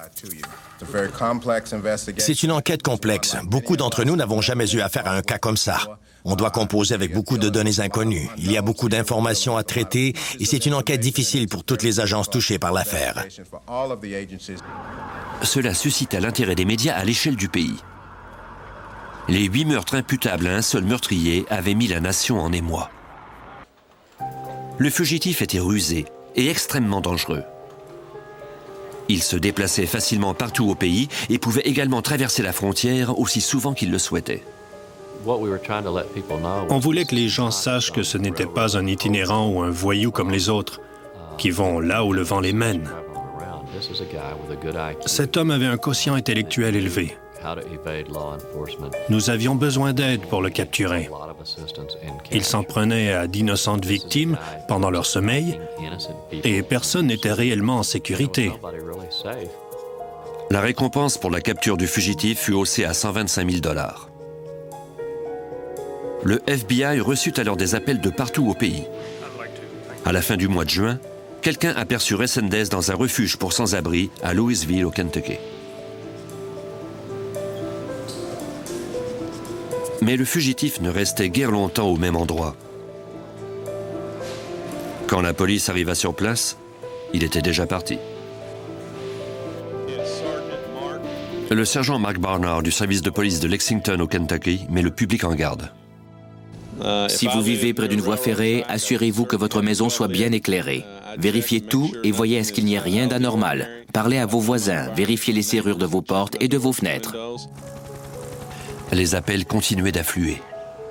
I: C'est une enquête complexe. Beaucoup d'entre nous n'avons jamais eu affaire à un cas comme ça. On doit composer avec beaucoup de données inconnues. Il y a beaucoup d'informations à traiter et c'est une enquête difficile pour toutes les agences touchées par l'affaire.
A: Cela suscita l'intérêt des médias à l'échelle du pays. Les huit meurtres imputables à un seul meurtrier avaient mis la nation en émoi. Le fugitif était rusé et extrêmement dangereux. Il se déplaçait facilement partout au pays et pouvait également traverser la frontière aussi souvent qu'il le souhaitait.
E: On voulait que les gens sachent que ce n'était pas un itinérant ou un voyou comme les autres, qui vont là où le vent les mène. Cet homme avait un quotient intellectuel élevé. Nous avions besoin d'aide pour le capturer. Il s'en prenait à d'innocentes victimes pendant leur sommeil et personne n'était réellement en sécurité.
A: La récompense pour la capture du fugitif fut haussée à cent vingt-cinq mille dollars. Le F B I reçut alors des appels de partout au pays. À la fin du mois de juin, quelqu'un aperçut Resendez dans un refuge pour sans-abri à Louisville, au Kentucky. Mais le fugitif ne restait guère longtemps au même endroit. Quand la police arriva sur place, il était déjà parti. Le sergent Mark Barnard du service de police de Lexington au Kentucky met le public en garde.
G: Si vous vivez près d'une voie ferrée, assurez-vous que votre maison soit bien éclairée. Vérifiez tout et voyez à ce qu'il n'y ait rien d'anormal. Parlez à vos voisins, vérifiez les serrures de vos portes et de vos fenêtres.
A: Les appels continuaient d'affluer.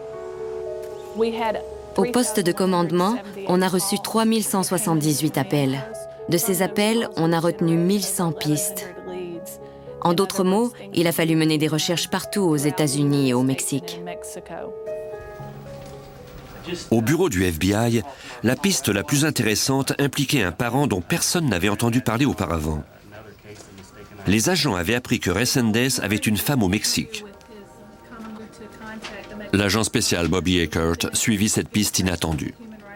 F: Au poste de commandement, on a reçu trois mille cent soixante-dix-huit appels. De ces appels, on a retenu mille cent pistes. En d'autres mots, il a fallu mener des recherches partout aux États-Unis et au Mexique.
A: Au bureau du F B I, la piste la plus intéressante impliquait un parent dont personne n'avait entendu parler auparavant. Les agents avaient appris que Resendez avait une femme au Mexique. L'agent spécial Bobby Eckert suivit cette piste inattendue.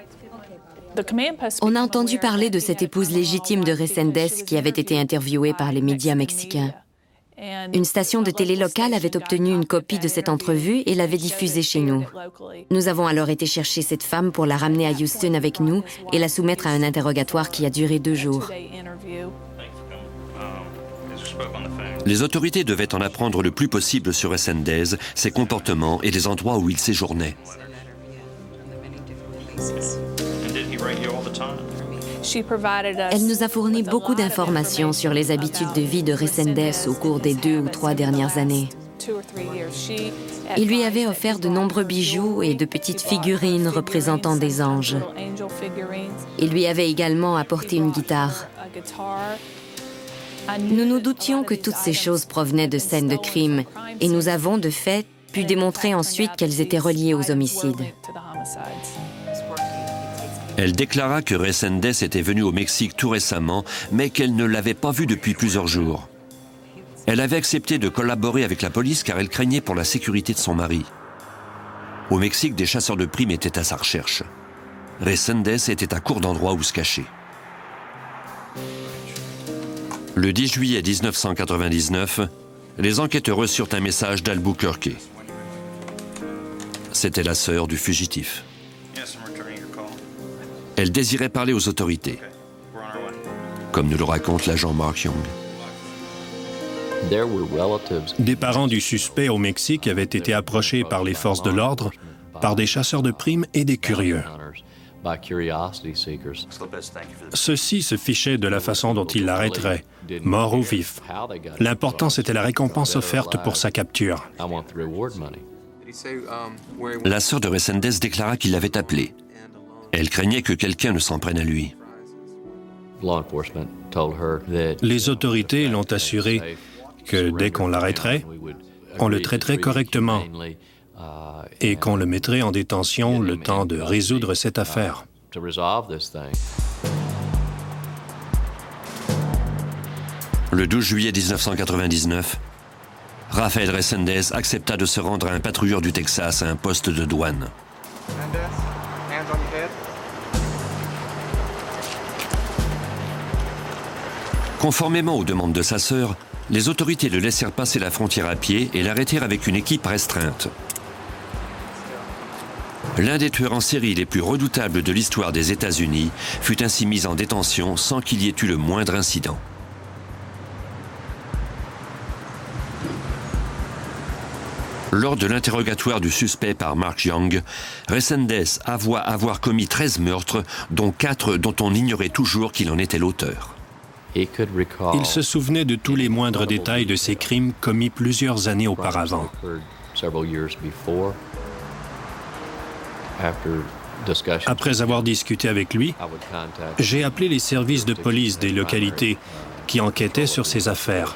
F: On a entendu parler de cette épouse légitime de Resendez qui avait été interviewée par les médias mexicains. Une station de télé locale avait obtenu une copie de cette entrevue et l'avait diffusée chez nous. Nous avons alors été chercher cette femme pour la ramener à Houston avec nous et la soumettre à un interrogatoire qui a duré deux jours.
A: Les autorités devaient en apprendre le plus possible sur Resendez, ses comportements et les endroits où il séjournait.
F: Elle nous a fourni beaucoup d'informations sur les habitudes de vie de Resendez au cours des deux ou trois dernières années. Il lui avait offert de nombreux bijoux et de petites figurines représentant des anges. Il lui avait également apporté une guitare. Nous nous doutions que toutes ces choses provenaient de scènes de crime et nous avons, de fait, pu démontrer ensuite qu'elles étaient reliées aux homicides.
A: Elle déclara que Resendez était venu au Mexique tout récemment, mais qu'elle ne l'avait pas vu depuis plusieurs jours. Elle avait accepté de collaborer avec la police car elle craignait pour la sécurité de son mari. Au Mexique, des chasseurs de primes étaient à sa recherche. Resendez était à court d'endroits où se cacher. Le dix juillet mille neuf cent quatre-vingt-dix-neuf, les enquêteurs reçurent un message d'Albuquerque. C'était la sœur du fugitif. Elle désirait parler aux autorités, comme nous le raconte l'agent Mark Young.
E: Des parents du suspect au Mexique avaient été approchés par les forces de l'ordre, par des chasseurs de primes et des curieux. Ceux-ci se fichaient de la façon dont ils l'arrêteraient, mort ou vif. L'important, c'était la récompense offerte pour sa capture.
A: La sœur de Resendez déclara qu'il l'avait appelé. Elle craignait que quelqu'un ne s'en prenne à lui.
E: Les autorités l'ont assuré que dès qu'on l'arrêterait, on le traiterait correctement et qu'on le mettrait en détention le temps de résoudre cette affaire.
A: Le douze juillet mille neuf cent quatre-vingt-dix-neuf, Rafael Resendez accepta de se rendre à un patrouilleur du Texas à un poste de douane. Conformément aux demandes de sa sœur, les autorités le laissèrent passer la frontière à pied et l'arrêtèrent avec une équipe restreinte. L'un des tueurs en série les plus redoutables de l'histoire des États-Unis fut ainsi mis en détention sans qu'il y ait eu le moindre incident. Lors de l'interrogatoire du suspect par Mark Young, Resendez avoua avoir commis treize meurtres, dont quatre dont on ignorait toujours qu'il en était l'auteur.
E: Il se souvenait de tous les moindres détails de ces crimes commis plusieurs années auparavant. Après avoir discuté avec lui, j'ai appelé les services de police des localités qui enquêtaient sur ces affaires.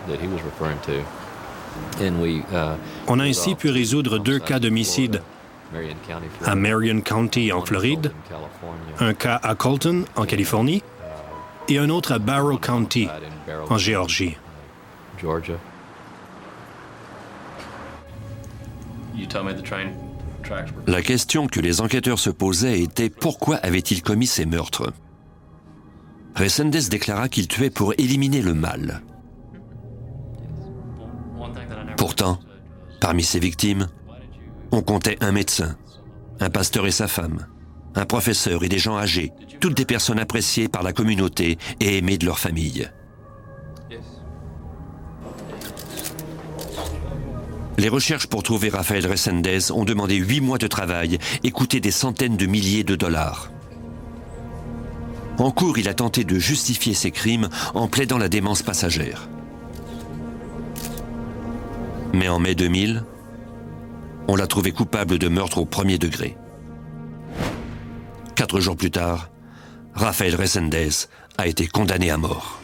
E: On a ainsi pu résoudre deux cas d'homicide à Marion County en Floride, un cas à Colton en Californie et un autre à Barrow County en Géorgie.
A: La question que les enquêteurs se posaient était pourquoi avait-il commis ces meurtres? Resendes déclara qu'il tuait pour éliminer le mal. Pourtant, parmi ses victimes, on comptait un médecin, un pasteur et sa femme, un professeur et des gens âgés, toutes des personnes appréciées par la communauté et aimées de leur famille. Les recherches pour trouver Rafael Resendes ont demandé huit mois de travail et coûté des centaines de milliers de dollars. En cours, il a tenté de justifier ses crimes en plaidant la démence passagère. Mais en mai deux mille, on l'a trouvé coupable de meurtre au premier degré. Quatre jours plus tard, Rafael Resendes a été condamné à mort.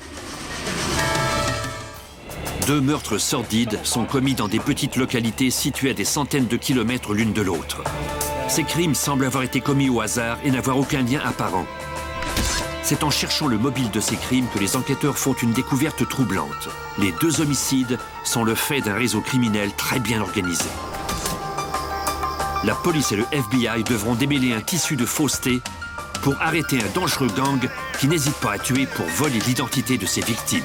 A: Deux meurtres sordides sont commis dans des petites localités situées à des centaines de kilomètres l'une de l'autre. Ces crimes semblent avoir été commis au hasard et n'avoir aucun lien apparent. C'est en cherchant le mobile de ces crimes que les enquêteurs font une découverte troublante. Les deux homicides sont le fait d'un réseau criminel très bien organisé. La police et le F B I devront démêler un tissu de fausseté pour arrêter un dangereux gang qui n'hésite pas à tuer pour voler l'identité de ses victimes.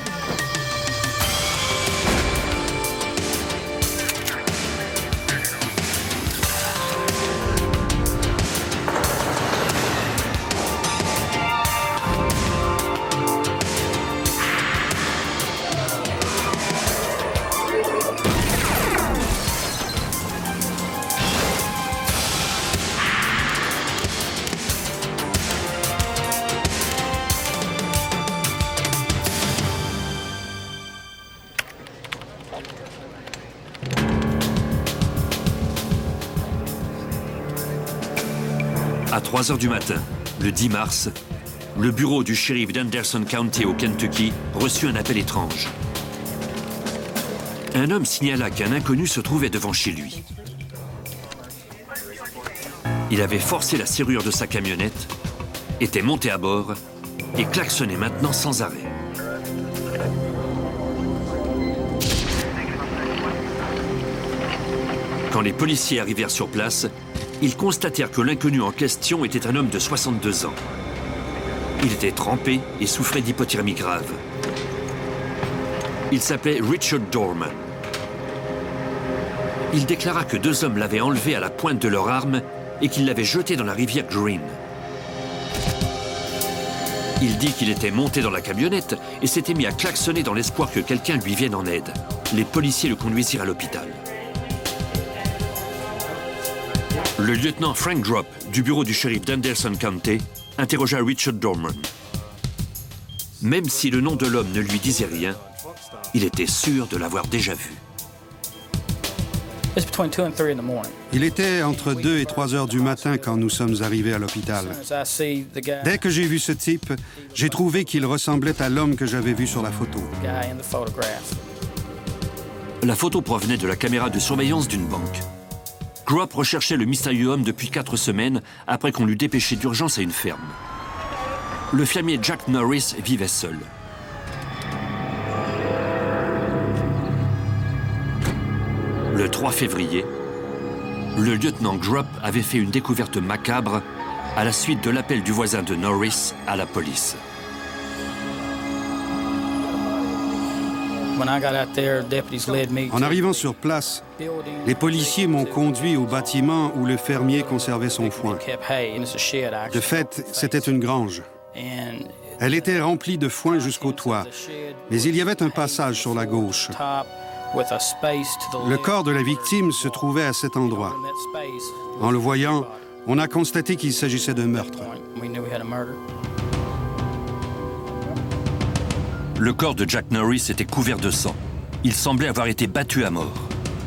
A: À trois heures du matin, le dix mars, le bureau du shérif d'Henderson County au Kentucky reçut un appel étrange. Un homme signala qu'un inconnu se trouvait devant chez lui. Il avait forcé la serrure de sa camionnette, était monté à bord et klaxonnait maintenant sans arrêt. Quand les policiers arrivèrent sur place, ils constatèrent que l'inconnu en question était un homme de soixante-deux ans. Il était trempé et souffrait d'hypothermie grave. Il s'appelait Richard Dorman. Il déclara que deux hommes l'avaient enlevé à la pointe de leur arme et qu'ils l'avaient jeté dans la rivière Green. Il dit qu'il était monté dans la camionnette et s'était mis à klaxonner dans l'espoir que quelqu'un lui vienne en aide. Les policiers le conduisirent à l'hôpital. Le lieutenant Frank Drop, du bureau du shérif d'Henderson County, interrogea Richard Dorman. Même si le nom de l'homme ne lui disait rien, il était sûr de l'avoir déjà vu.
J: Il était entre deux et trois heures du matin quand nous sommes arrivés à l'hôpital. Dès que j'ai vu ce type, j'ai trouvé qu'il ressemblait à l'homme que j'avais vu sur la photo.
A: La photo provenait de la caméra de surveillance d'une banque. Drop recherchait le mystérieux homme depuis quatre semaines après qu'on l'eût dépêché d'urgence à une ferme. Le fermier Jack Norris vivait seul. Le trois février, le lieutenant Drop avait fait une découverte macabre à la suite de l'appel du voisin de Norris à la police.
J: En arrivant sur place, les policiers m'ont conduit au bâtiment où le fermier conservait son foin. De fait, c'était une grange. Elle était remplie de foin jusqu'au toit, mais il y avait un passage sur la gauche. Le corps de la victime se trouvait à cet endroit. En le voyant, on a constaté qu'il s'agissait d'un meurtre.
A: Le corps de Jack Norris était couvert de sang. Il semblait avoir été battu à mort.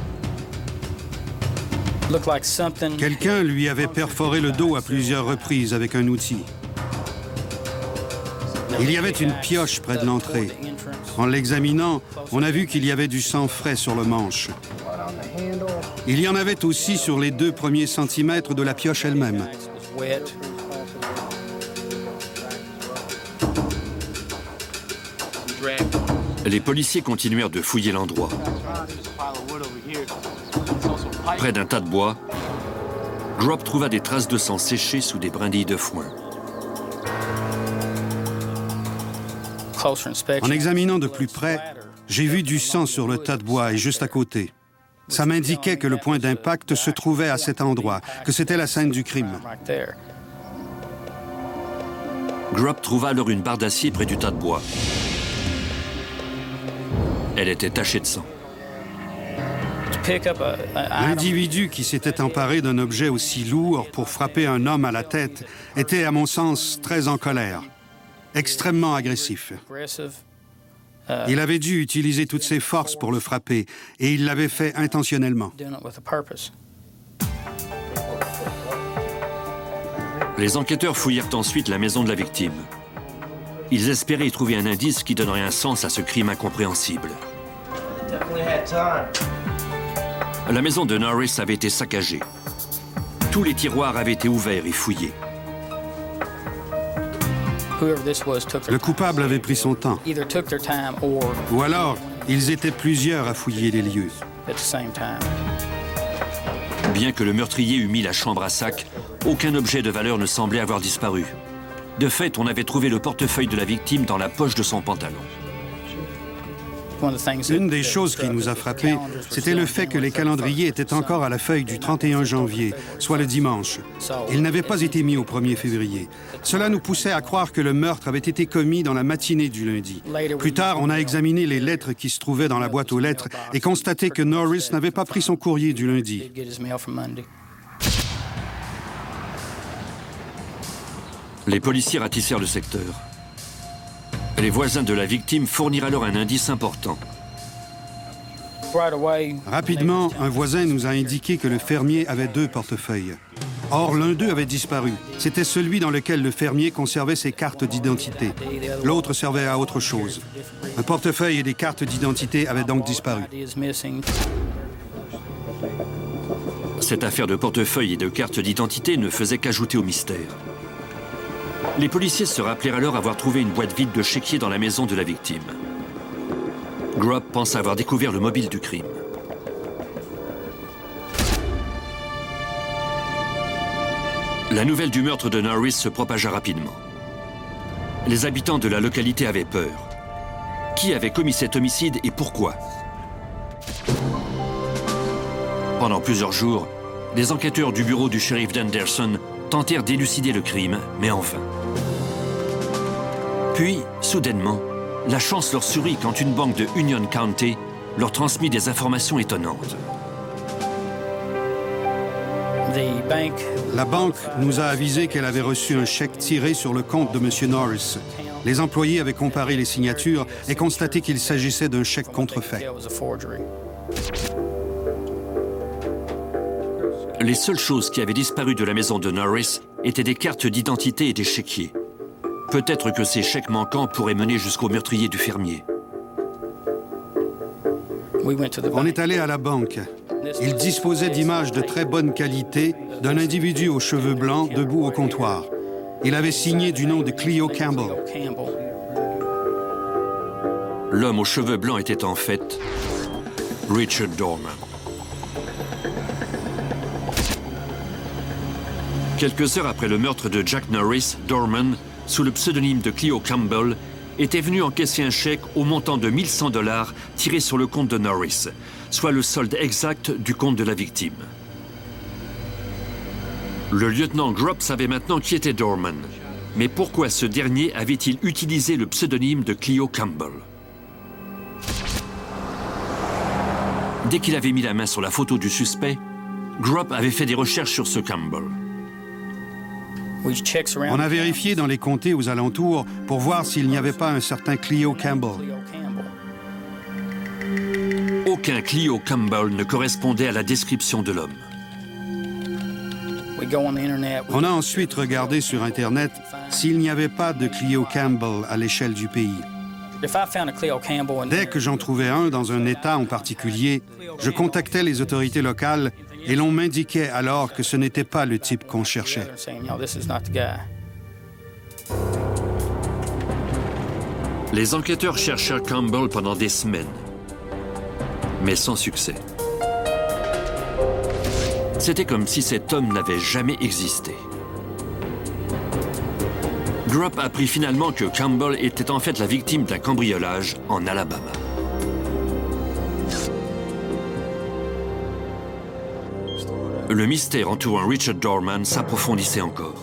J: Quelqu'un lui avait perforé le dos à plusieurs reprises avec un outil. Il y avait une pioche près de l'entrée. En l'examinant, on a vu qu'il y avait du sang frais sur le manche. Il y en avait aussi sur les deux premiers centimètres de la pioche elle-même.
A: Les policiers continuèrent de fouiller l'endroit. Près d'un tas de bois, Drop trouva des traces de sang séchées sous des brindilles de foin.
J: En examinant de plus près, j'ai vu du sang sur le tas de bois et juste à côté. Ça m'indiquait que le point d'impact se trouvait à cet endroit, que c'était la scène du crime.
A: Grubb trouva alors une barre d'acier près du tas de bois. Elle était tachée de sang.
J: L'individu qui s'était emparé d'un objet aussi lourd pour frapper un homme à la tête était, à mon sens, très en colère, extrêmement agressif. Il avait dû utiliser toutes ses forces pour le frapper, et il l'avait fait intentionnellement.
A: Les enquêteurs fouillèrent ensuite la maison de la victime. Ils espéraient y trouver un indice qui donnerait un sens à ce crime incompréhensible. La maison de Norris avait été saccagée. Tous les tiroirs avaient été ouverts et fouillés.
J: Le coupable avait pris son temps. Ou alors, ils étaient plusieurs à fouiller les lieux.
A: Bien que le meurtrier eût mis la chambre à sac, aucun objet de valeur ne semblait avoir disparu. De fait, on avait trouvé le portefeuille de la victime dans la poche de son pantalon.
J: Une des choses qui nous a frappés, c'était le fait que les calendriers étaient encore à la feuille du trente et un janvier, soit le dimanche. Ils n'avaient pas été mis au premier février. Cela nous poussait à croire que le meurtre avait été commis dans la matinée du lundi. Plus tard, on a examiné les lettres qui se trouvaient dans la boîte aux lettres et constaté que Norris n'avait pas pris son courrier du lundi.
A: Les policiers ratissèrent le secteur. Les voisins de la victime fournirent alors un indice important.
J: Rapidement, un voisin nous a indiqué que le fermier avait deux portefeuilles. Or, l'un d'eux avait disparu. C'était celui dans lequel le fermier conservait ses cartes d'identité. L'autre servait à autre chose. Un portefeuille et des cartes d'identité avaient donc disparu.
A: Cette affaire de portefeuille et de cartes d'identité ne faisait qu'ajouter au mystère. Les policiers se rappelèrent alors avoir trouvé une boîte vide de chéquiers dans la maison de la victime. Grubb pense avoir découvert le mobile du crime. La nouvelle du meurtre de Norris se propagea rapidement. Les habitants de la localité avaient peur. Qui avait commis cet homicide et pourquoi? Pendant plusieurs jours, les enquêteurs du bureau du shérif d'Henderson tentèrent d'élucider le crime, mais en vain. Puis, soudainement, la chance leur sourit quand une banque de Union County leur transmit des informations étonnantes.
J: La banque nous a avisé qu'elle avait reçu un chèque tiré sur le compte de M. Norris. Les employés avaient comparé les signatures et constaté qu'il s'agissait d'un chèque contrefait.
A: Les seules choses qui avaient disparu de la maison de Norris étaient des cartes d'identité et des chéquiers. Peut-être que ces chèques manquants pourraient mener jusqu'au meurtrier du fermier.
J: On est allé à la banque. Il disposait d'images de très bonne qualité d'un individu aux cheveux blancs debout au comptoir. Il avait signé du nom de Cleo Campbell.
A: L'homme aux cheveux blancs était en fait Richard Dorman. Quelques heures après le meurtre de Jack Norris, Dorman, sous le pseudonyme de Cleo Campbell, était venu encaisser un chèque au montant de mille cent dollars tiré sur le compte de Norris, soit le solde exact du compte de la victime. Le lieutenant Grubb savait maintenant qui était Dorman. Mais pourquoi ce dernier avait-il utilisé le pseudonyme de Cleo Campbell? Dès qu'il avait mis la main sur la photo du suspect, Grubb avait fait des recherches sur ce Campbell.
J: On a vérifié dans les comtés aux alentours pour voir s'il n'y avait pas un certain Cleo Campbell.
A: Aucun Cleo Campbell ne correspondait à la description de l'homme.
J: On a ensuite regardé sur Internet s'il n'y avait pas de Cleo Campbell à l'échelle du pays. Dès que j'en trouvais un dans un État en particulier, je contactais les autorités locales et l'on m'indiquait alors que ce n'était pas le type qu'on cherchait.
A: Les enquêteurs cherchèrent Campbell pendant des semaines, mais sans succès. C'était comme si cet homme n'avait jamais existé. Grupp apprit finalement que Campbell était en fait la victime d'un cambriolage en Alabama. Le mystère entourant Richard Dorman s'approfondissait encore.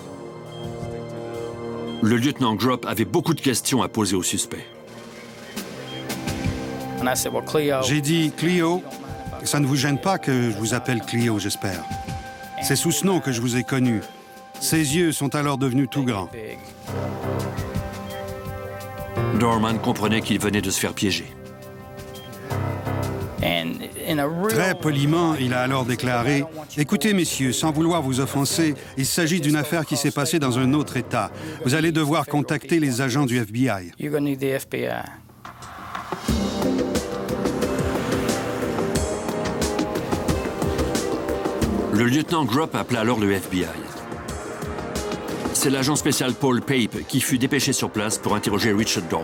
A: Le lieutenant Grupp avait beaucoup de questions à poser au suspect.
J: J'ai dit, Cleo, ça ne vous gêne pas que je vous appelle Cleo, j'espère. C'est sous ce nom que je vous ai connu. Ses yeux sont alors devenus tout grands.
A: Dorman comprenait qu'il venait de se faire piéger.
J: Très poliment, il a alors déclaré « Écoutez, messieurs, sans vouloir vous offenser, il s'agit d'une affaire qui s'est passée dans un autre État. Vous allez devoir contacter les agents du F B I. »
A: Le lieutenant Grupp appela alors le F B I. C'est l'agent spécial Paul Pape qui fut dépêché sur place pour interroger Richard Dorman.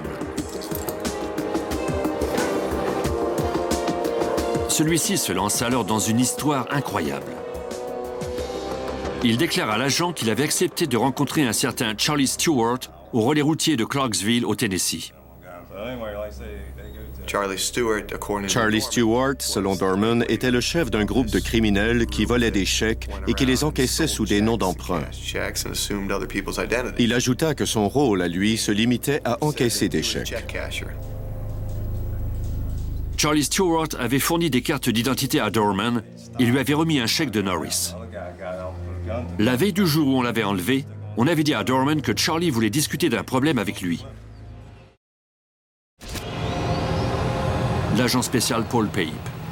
A: Celui-ci se lança alors dans une histoire incroyable. Il déclara à l'agent qu'il avait accepté de rencontrer un certain Charlie Stewart au relais routier de Clarksville, au Tennessee.
K: Charlie Stewart, selon Dorman, était le chef d'un groupe de criminels qui volaient des chèques et qui les encaissaient sous des noms d'emprunt. Il ajouta que son rôle, à lui, se limitait à encaisser des chèques.
A: Charlie Stewart avait fourni des cartes d'identité à Dorman et lui avait remis un chèque de Norris. La veille du jour où on l'avait enlevé, on avait dit à Dorman que Charlie voulait discuter d'un problème avec lui. L'agent spécial Paul Pape.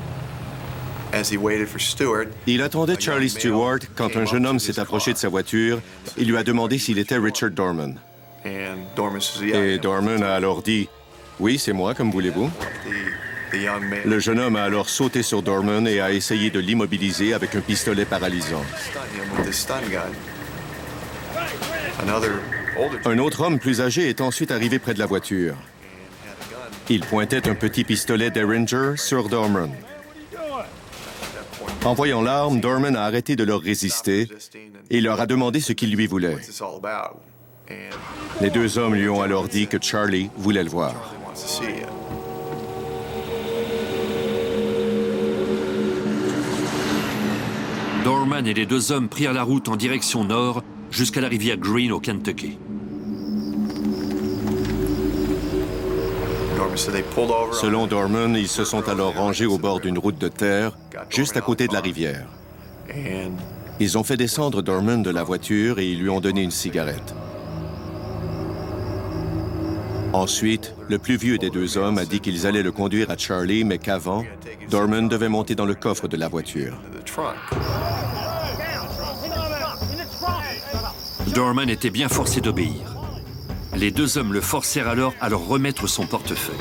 K: Il attendait Charlie Stewart quand un jeune homme s'est approché de sa voiture et lui a demandé s'il était Richard Dorman. Et Dorman a alors dit « Oui, c'est moi, comme voulez-vous ». Le jeune homme a alors sauté sur Dorman et a essayé de l'immobiliser avec un pistolet paralysant. Un autre homme plus âgé est ensuite arrivé près de la voiture. Il pointait un petit pistolet Derringer sur Dorman. En voyant l'arme, Dorman a arrêté de leur résister et leur a demandé ce qu'il lui voulait. Les deux hommes lui ont alors dit que Charlie voulait le voir.
A: Dorman et les deux hommes prirent la route en direction nord jusqu'à la rivière Green au Kentucky.
K: Selon Dorman, ils se sont alors rangés au bord d'une route de terre, juste à côté de la rivière. Ils ont fait descendre Dorman de la voiture et ils lui ont donné une cigarette. Ensuite, le plus vieux des deux hommes a dit qu'ils allaient le conduire à Charlie, mais qu'avant, Dorman devait monter dans le coffre de la voiture.
A: Dorman était bien forcé d'obéir. Les deux hommes le forcèrent alors à leur remettre son portefeuille.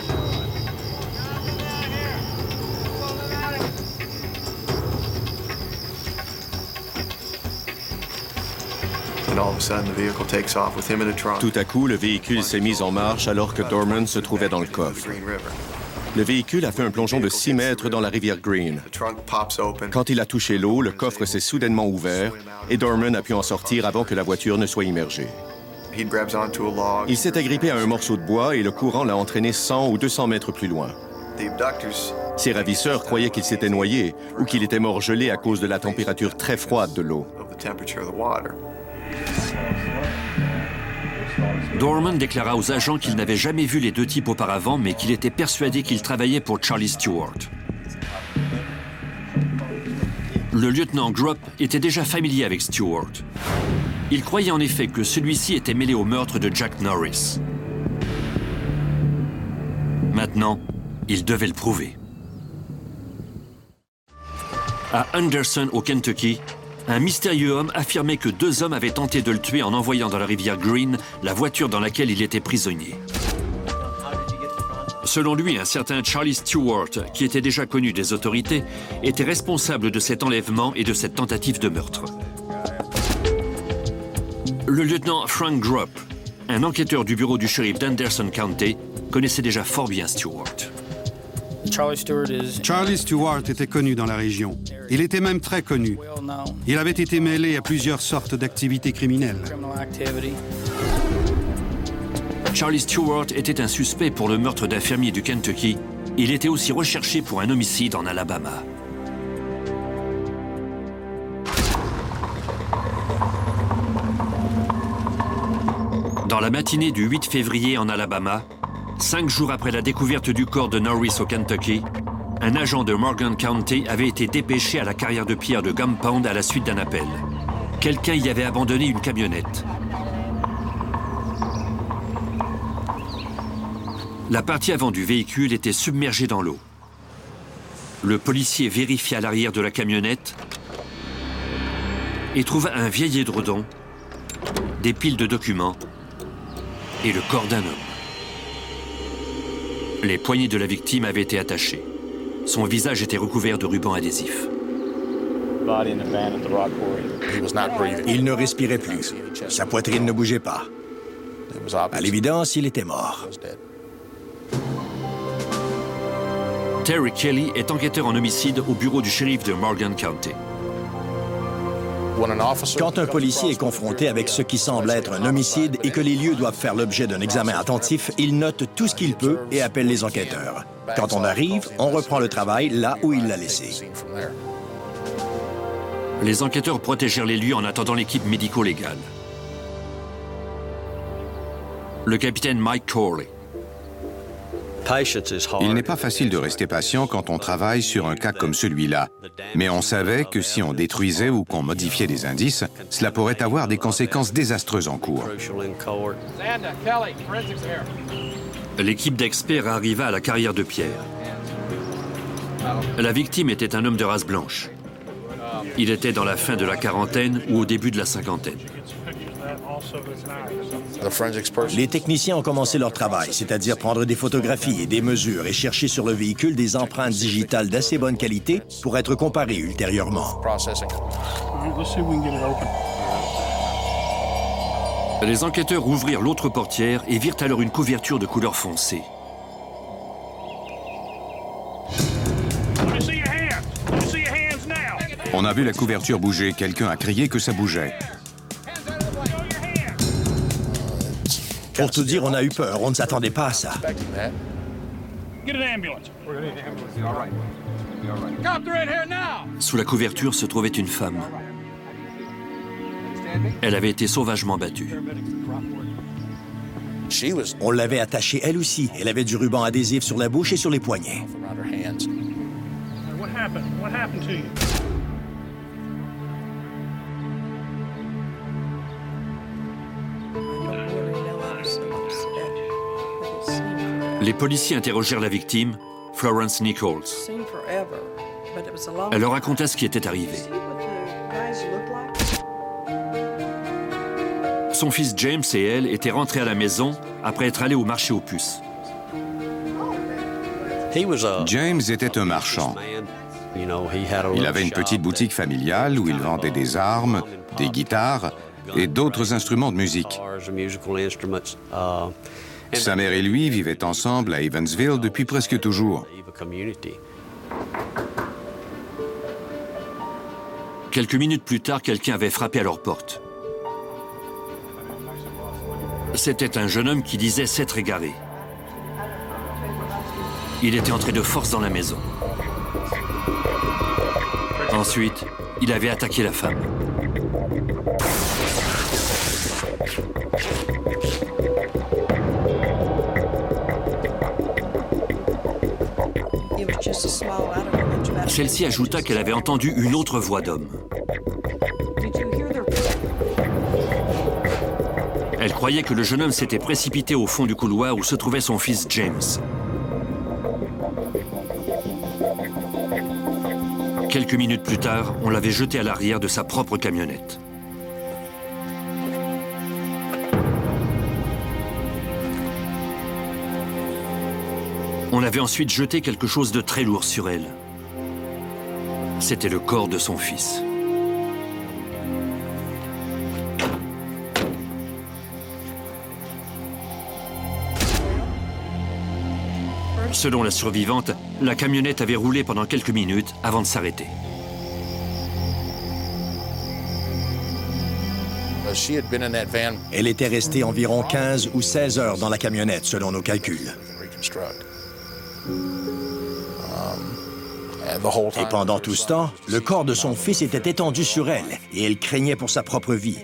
K: Tout à coup, le véhicule s'est mis en marche alors que Dorman se trouvait dans le coffre. Le véhicule a fait un plongeon de six mètres dans la rivière Green. Quand il a touché l'eau, le coffre s'est soudainement ouvert et Dorman a pu en sortir avant que la voiture ne soit immergée. Il s'est agrippé à un morceau de bois et le courant l'a entraîné cent ou deux cents mètres plus loin. Ses ravisseurs croyaient qu'il s'était noyé ou qu'il était mort gelé à cause de la température très froide de l'eau.
A: Dorman déclara aux agents qu'il n'avait jamais vu les deux types auparavant, mais qu'il était persuadé qu'ils travaillaient pour Charlie Stewart. Le lieutenant Grupp était déjà familier avec Stewart. Il croyait en effet que celui-ci était mêlé au meurtre de Jack Norris. Maintenant, il devait le prouver. À Anderson, au Kentucky, un mystérieux homme affirmait que deux hommes avaient tenté de le tuer en envoyant dans la rivière Green la voiture dans laquelle il était prisonnier. Selon lui, un certain Charlie Stewart, qui était déjà connu des autorités, était responsable de cet enlèvement et de cette tentative de meurtre. Le lieutenant Frank Grupp, un enquêteur du bureau du shérif d'Anderson County, connaissait déjà fort bien Stewart.
J: Charlie Stewart était connu dans la région. Il était même très connu. Il avait été mêlé à plusieurs sortes d'activités criminelles.
A: Charlie Stewart était un suspect pour le meurtre d'un fermier du Kentucky. Il était aussi recherché pour un homicide en Alabama. Dans la matinée du huit février en Alabama, cinq jours après la découverte du corps de Norris au Kentucky, un agent de Morgan County avait été dépêché à la carrière de pierre de Gum Pond à la suite d'un appel. Quelqu'un y avait abandonné une camionnette. La partie avant du véhicule était submergée dans l'eau. Le policier vérifia l'arrière de la camionnette et trouva un vieil édredon, des piles de documents et le corps d'un homme. Les poignets de la victime avaient été attachés. Son visage était recouvert de rubans adhésifs.
I: Il ne respirait plus. Sa poitrine ne bougeait pas. À l'évidence, il était mort.
A: Terry Kelly est enquêteur en homicide au bureau du shérif de Morgan County.
I: Quand un policier est confronté avec ce qui semble être un homicide et que les lieux doivent faire l'objet d'un examen attentif, il note tout ce qu'il peut et appelle les enquêteurs. Quand on arrive, on reprend le travail là où il l'a laissé.
A: Les enquêteurs protégèrent les lieux en attendant l'équipe médico-légale. Le capitaine Mike Corley.
L: Il n'est pas facile de rester patient quand on travaille sur un cas comme celui-là. Mais on savait que si on détruisait ou qu'on modifiait des indices, cela pourrait avoir des conséquences désastreuses en cours.
A: L'équipe d'experts arriva à la carrière de pierre. La victime était un homme de race blanche. Il était dans la fin de la quarantaine ou au début de la cinquantaine.
I: Les techniciens ont commencé leur travail, c'est-à-dire prendre des photographies et des mesures et chercher sur le véhicule des empreintes digitales d'assez bonne qualité pour être comparées ultérieurement.
A: Les enquêteurs ouvrirent l'autre portière et virent alors une couverture de couleur foncée.
L: On a vu la couverture bouger. Quelqu'un a crié que ça bougeait.
I: Pour tout dire, on a eu peur. On ne s'attendait pas à ça.
A: Sous la couverture se trouvait une femme. Elle avait été sauvagement battue.
I: On l'avait attachée elle aussi. Elle avait du ruban adhésif sur la bouche et sur les poignets.
A: Les policiers interrogèrent la victime, Florence Nichols. Elle leur raconta ce qui était arrivé. Son fils James et elle étaient rentrés à la maison après être allés au marché aux puces.
L: James était un marchand. Il avait une petite boutique familiale où il vendait des armes, des guitares et d'autres instruments de musique. Sa mère et lui vivaient ensemble à Evansville depuis presque toujours.
A: Quelques minutes plus tard, quelqu'un avait frappé à leur porte. C'était un jeune homme qui disait s'être égaré. Il était entré de force dans la maison. Ensuite, il avait attaqué la femme. Celle-ci ajouta qu'elle avait entendu une autre voix d'homme. Elle croyait que le jeune homme s'était précipité au fond du couloir où se trouvait son fils James. Quelques minutes plus tard, on l'avait jeté à l'arrière de sa propre camionnette. On avait ensuite jeté quelque chose de très lourd sur elle. C'était le corps de son fils. Selon la survivante, la camionnette avait roulé pendant quelques minutes avant de s'arrêter.
I: Elle était restée environ quinze ou seize heures dans la camionnette, selon nos calculs. Et pendant tout ce temps, le corps de son fils était étendu sur elle et elle craignait pour sa propre vie.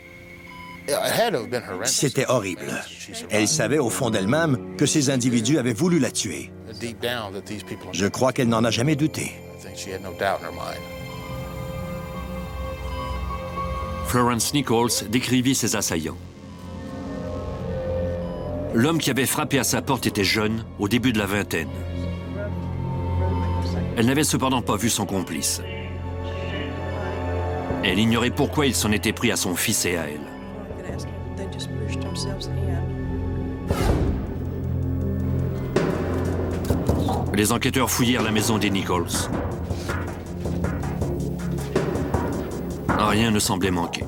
I: C'était horrible. Elle savait au fond d'elle-même que ces individus avaient voulu la tuer. Je crois qu'elle n'en a jamais douté.
A: Florence Nichols décrivit ses assaillants. L'homme qui avait frappé à sa porte était jeune, au début de la vingtaine. Elle n'avait cependant pas vu son complice. Elle ignorait pourquoi il s'en était pris à son fils et à elle. Les enquêteurs fouillèrent la maison des Nichols. Rien ne semblait manquer.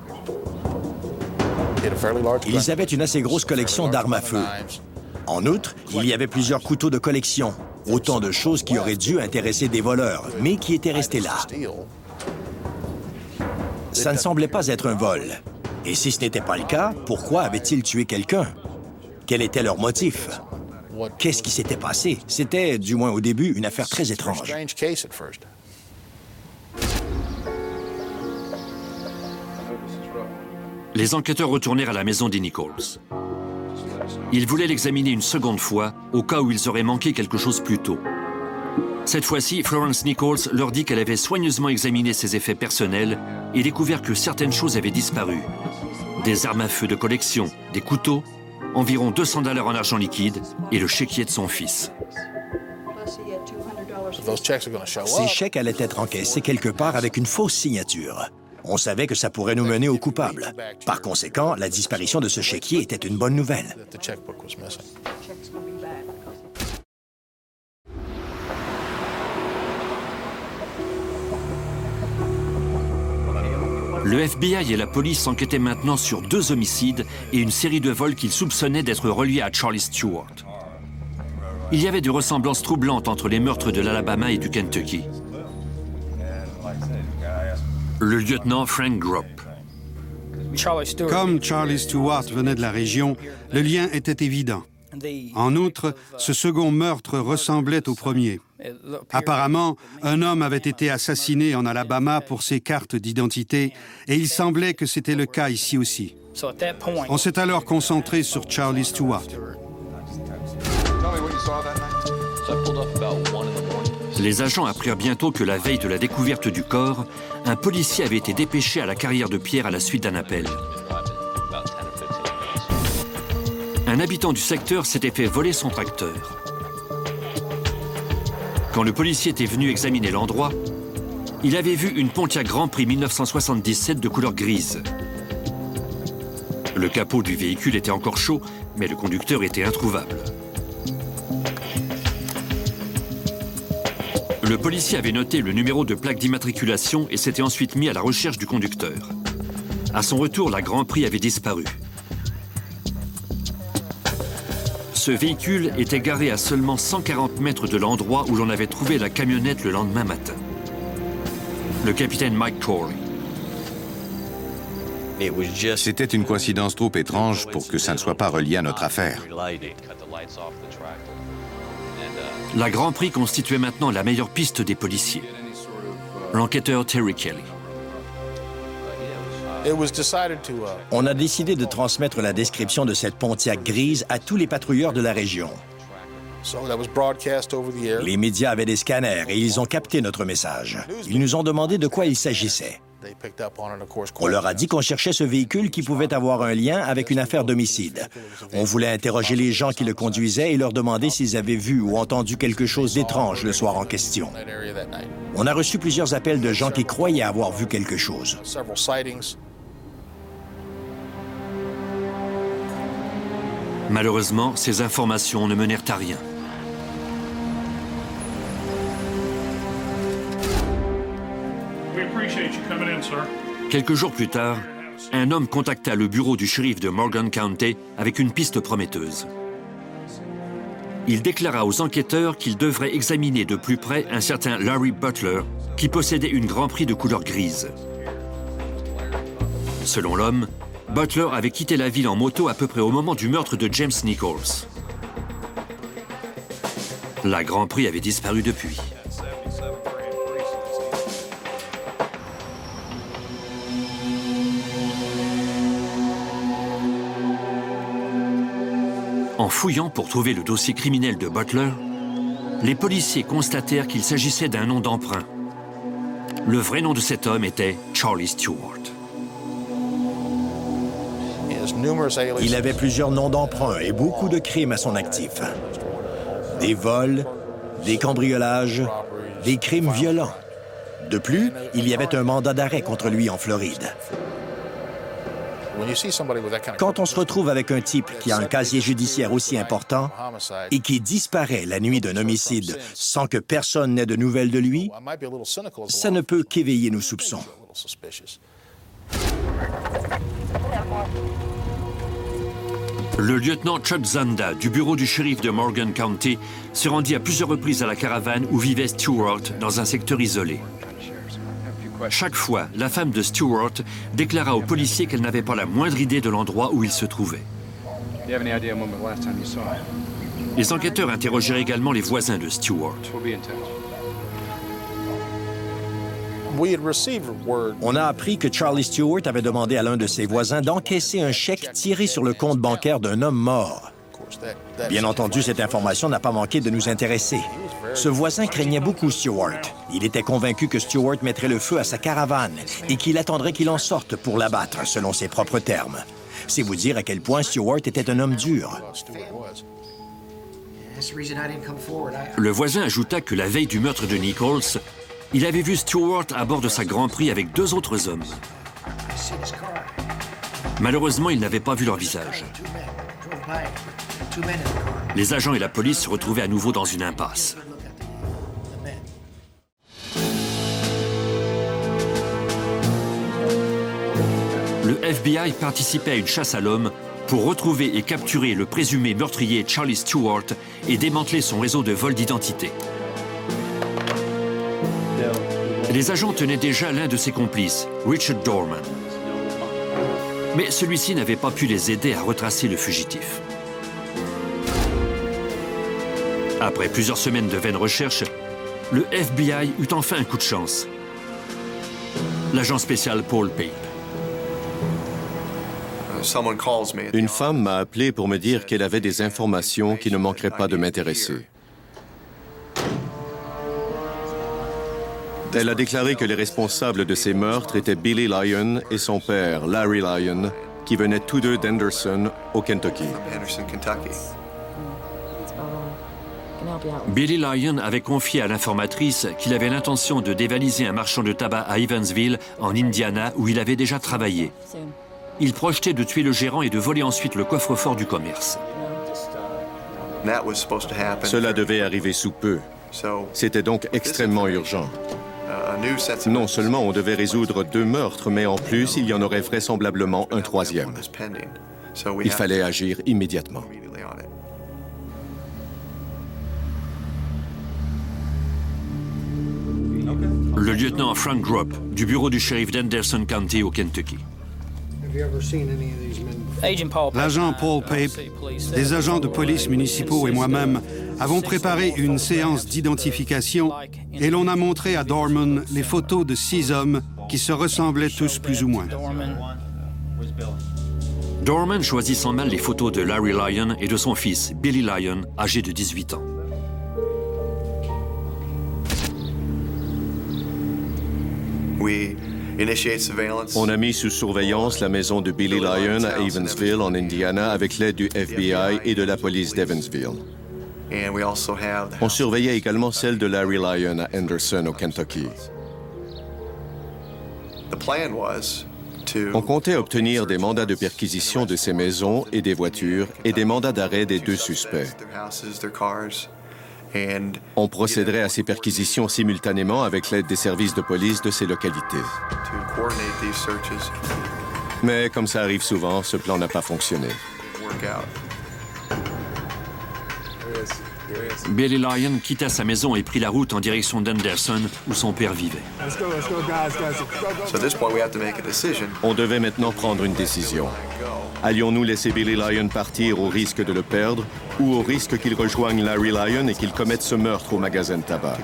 I: Ils avaient une assez grosse collection d'armes à feu. En outre, il y avait plusieurs couteaux de collection. Autant de choses qui auraient dû intéresser des voleurs, mais qui étaient restées là. Ça ne semblait pas être un vol. Et si ce n'était pas le cas, pourquoi avaient-ils tué quelqu'un? Quel était leur motif? Qu'est-ce qui s'était passé? C'était, du moins au début, une affaire très étrange.
A: Les enquêteurs retournèrent à la maison des Nichols. Ils voulaient l'examiner une seconde fois, au cas où ils auraient manqué quelque chose plus tôt. Cette fois-ci, Florence Nichols leur dit qu'elle avait soigneusement examiné ses effets personnels et découvert que certaines choses avaient disparu. Des armes à feu de collection, des couteaux, environ deux cents dollars en argent liquide et le chéquier de son fils.
I: Ces chèques allaient être encaissés quelque part avec une fausse signature. On savait que ça pourrait nous mener au coupable. Par conséquent, la disparition de ce chéquier était une bonne nouvelle.
A: Le F B I et la police enquêtaient maintenant sur deux homicides et une série de vols qu'ils soupçonnaient d'être reliés à Charlie Stewart. Il y avait des ressemblances troublantes entre les meurtres de l'Alabama et du Kentucky. Le lieutenant Frank Gropp.
J: Comme Charlie Stewart venait de la région, le lien était évident. En outre, ce second meurtre ressemblait au premier. Apparemment, un homme avait été assassiné en Alabama pour ses cartes d'identité et il semblait que c'était le cas ici aussi. On s'est alors concentré sur Charlie Stewart.
A: Les agents apprirent bientôt que la veille de la découverte du corps, un policier avait été dépêché à la carrière de Pierre à la suite d'un appel. Un habitant du secteur s'était fait voler son tracteur. Quand le policier était venu examiner l'endroit, il avait vu une Pontiac Grand Prix mille neuf cent soixante-dix-sept de couleur grise. Le capot du véhicule était encore chaud, mais le conducteur était introuvable. Le policier avait noté le numéro de plaque d'immatriculation et s'était ensuite mis à la recherche du conducteur. À son retour, la Grand Prix avait disparu. Ce véhicule était garé à seulement cent quarante mètres de l'endroit où l'on avait trouvé la camionnette le lendemain matin. Le capitaine Mike Corey.
L: C'était une coïncidence trop étrange pour que ça ne soit pas relié à notre affaire.
A: La Grand Prix constituait maintenant la meilleure piste des policiers. L'enquêteur Terry Kelly.
I: On a décidé de transmettre la description de cette Pontiac grise à tous les patrouilleurs de la région. Les médias avaient des scanners et ils ont capté notre message. Ils nous ont demandé de quoi il s'agissait. On leur a dit qu'on cherchait ce véhicule qui pouvait avoir un lien avec une affaire d'homicide. On voulait interroger les gens qui le conduisaient et leur demander s'ils avaient vu ou entendu quelque chose d'étrange le soir en question. On a reçu plusieurs appels de gens qui croyaient avoir vu quelque chose.
A: Malheureusement, ces informations ne menèrent à rien. Quelques jours plus tard, un homme contacta le bureau du shérif de Morgan County avec une piste prometteuse. Il déclara aux enquêteurs qu'il devrait examiner de plus près un certain Larry Butler qui possédait une Grand Prix de couleur grise. Selon l'homme, Butler avait quitté la ville en moto à peu près au moment du meurtre de James Nichols. La Grand Prix avait disparu depuis. En fouillant pour trouver le dossier criminel de Butler, les policiers constatèrent qu'il s'agissait d'un nom d'emprunt. Le vrai nom de cet homme était Charlie Stewart.
I: Il avait plusieurs noms d'emprunt et beaucoup de crimes à son actif. Des vols, des cambriolages, des crimes violents. De plus, il y avait un mandat d'arrêt contre lui en Floride. Quand on se retrouve avec un type qui a un casier judiciaire aussi important et qui disparaît la nuit d'un homicide sans que personne n'ait de nouvelles de lui, ça ne peut qu'éveiller nos soupçons.
A: Le lieutenant Chuck Zanda du bureau du shérif de Morgan County se rendit à plusieurs reprises à la caravane où vivait Stewart dans un secteur isolé. Chaque fois, la femme de Stewart déclara aux policiers qu'elle n'avait pas la moindre idée de l'endroit où il se trouvait. Les enquêteurs interrogèrent également les voisins de Stewart.
I: On a appris que Charlie Stewart avait demandé à l'un de ses voisins d'encaisser un chèque tiré sur le compte bancaire d'un homme mort. Bien entendu, cette information n'a pas manqué de nous intéresser. Ce voisin craignait beaucoup Stewart. Il était convaincu que Stewart mettrait le feu à sa caravane et qu'il attendrait qu'il en sorte pour l'abattre, selon ses propres termes. C'est vous dire à quel point Stewart était un homme dur.
A: Le voisin ajouta que la veille du meurtre de Nichols, il avait vu Stewart à bord de sa Grand Prix avec deux autres hommes. Malheureusement, il n'avait pas vu leur visage. Les agents et la police se retrouvaient à nouveau dans une impasse. Le F B I participait à une chasse à l'homme pour retrouver et capturer le présumé meurtrier Charlie Stewart et démanteler son réseau de vol d'identité. Les agents tenaient déjà l'un de ses complices, Richard Dorman. Mais celui-ci n'avait pas pu les aider à retracer le fugitif. Après plusieurs semaines de vaines recherches, le F B I eut enfin un coup de chance. L'agent spécial Paul Pape.
K: Une femme m'a appelé pour me dire qu'elle avait des informations qui ne manqueraient pas de m'intéresser. Elle a déclaré que les responsables de ces meurtres étaient Billy Lyon et son père, Larry Lyon, qui venaient tous deux d'Henderson, au Kentucky.
A: Billy Lyon avait confié à l'informatrice qu'il avait l'intention de dévaliser un marchand de tabac à Evansville, en Indiana, où il avait déjà travaillé. Il projetait de tuer le gérant et de voler ensuite le coffre-fort du commerce.
K: Cela devait arriver sous peu. C'était donc extrêmement urgent. Non seulement on devait résoudre deux meurtres, mais en plus, il y en aurait vraisemblablement un troisième. Il fallait agir immédiatement.
A: Le lieutenant Frank Grubb, du bureau du shérif d'Henderson County au Kentucky.
J: L'agent Paul Pape, des agents de police municipaux et moi-même avons préparé une séance d'identification et l'on a montré à Dorman les photos de six hommes qui se ressemblaient tous plus ou moins.
A: Dorman choisit sans mal les photos de Larry Lyon et de son fils, Billy Lyon, âgé de dix-huit ans.
K: On a mis sous surveillance la maison de Billy Lyon à Evansville, en Indiana, avec l'aide du F B I et de la police d'Evansville. On surveillait également celle de Larry Lyon à Henderson, au Kentucky. On comptait obtenir des mandats de perquisition de ces maisons et des voitures et des mandats d'arrêt des deux suspects. On procéderait à ces perquisitions simultanément avec l'aide des services de police de ces localités. Mais comme ça arrive souvent, ce plan n'a pas fonctionné.
A: Billy Lyon quitta sa maison et prit la route en direction d'Henderson, où son père vivait.
K: On devait maintenant prendre une décision. Allions-nous laisser Billy Lyon partir au risque de le perdre ou au risque qu'il rejoigne Larry Lyon et qu'il commette ce meurtre au magasin de tabac?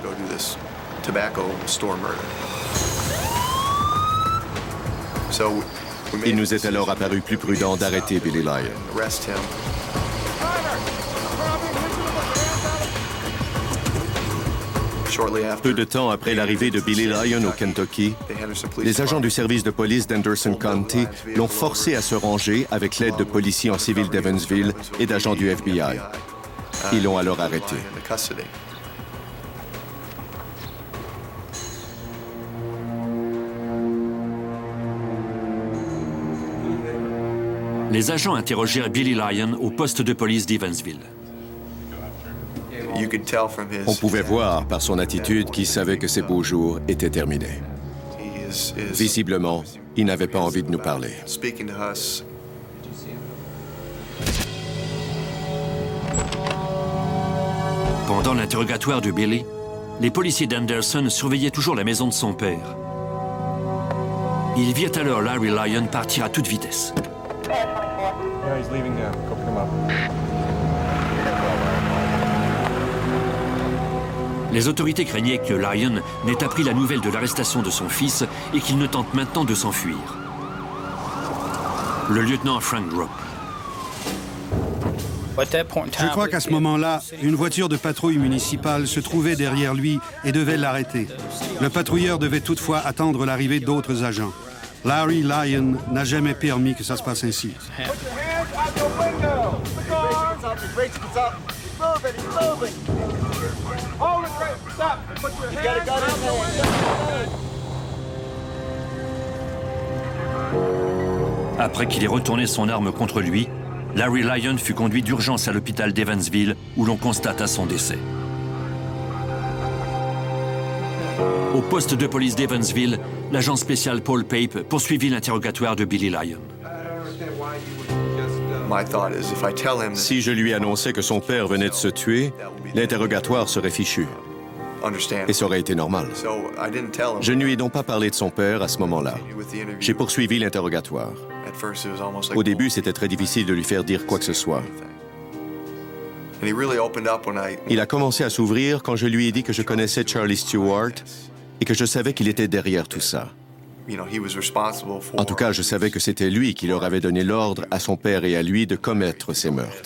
K: Il nous est alors apparu plus prudent d'arrêter Billy Lyon. Peu de temps après l'arrivée de Billy Lyon au Kentucky, les agents du service de police d'Henderson County l'ont forcé à se ranger avec l'aide de policiers en civil d'Evansville et d'agents du F B I. Ils l'ont alors arrêté.
A: Les agents interrogèrent Billy Lyon au poste de police d'Evansville.
K: On pouvait voir par son attitude qu'il savait que ses beaux jours étaient terminés. Visiblement, il n'avait pas envie de nous parler.
A: Pendant l'interrogatoire de Billy, les policiers d'Henderson surveillaient toujours la maison de son père. Ils virent alors Larry Lyon partir à toute vitesse. Les autorités craignaient que Lyon n'ait appris la nouvelle de l'arrestation de son fils et qu'il ne tente maintenant de s'enfuir. Le lieutenant Frank Gropp.
J: Je crois qu'à ce moment-là, une voiture de patrouille municipale se trouvait derrière lui et devait l'arrêter. Le patrouilleur devait toutefois attendre l'arrivée d'autres agents. Larry Lyon n'a jamais permis que ça se passe ainsi.
A: Après qu'il ait retourné son arme contre lui, Larry Lyon fut conduit d'urgence à l'hôpital d'Evansville où l'on constata son décès. Au poste de police d'Evansville, l'agent spécial Paul Pape poursuivit l'interrogatoire de Billy Lyon.
K: Si je lui annonçais que son père venait de se tuer, l'interrogatoire serait fichu. Et ça aurait été normal. Je ne lui ai donc pas parlé de son père à ce moment-là. J'ai poursuivi l'interrogatoire. Au début, c'était très difficile de lui faire dire quoi que ce soit. Il a commencé à s'ouvrir quand je lui ai dit que je connaissais Charlie Stewart et que je savais qu'il était derrière tout ça. En tout cas, je savais que c'était lui qui leur avait donné l'ordre à son père et à lui de commettre ces meurtres.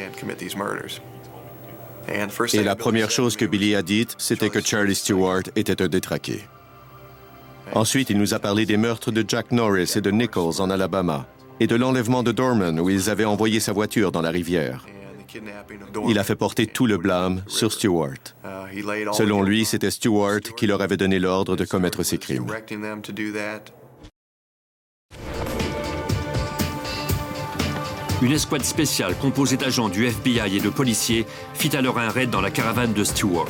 K: Et la première chose que Billy a dite, c'était que Charlie Stewart était un détraqué. Ensuite, il nous a parlé des meurtres de Jack Norris et de Nichols en Alabama et de l'enlèvement de Dorman où ils avaient envoyé sa voiture dans la rivière. Il a fait porter tout le blâme sur Stewart. Selon lui, c'était Stewart qui leur avait donné l'ordre de commettre ces crimes.
A: Une escouade spéciale composée d'agents du F B I et de policiers fit alors un raid dans la caravane de Stewart.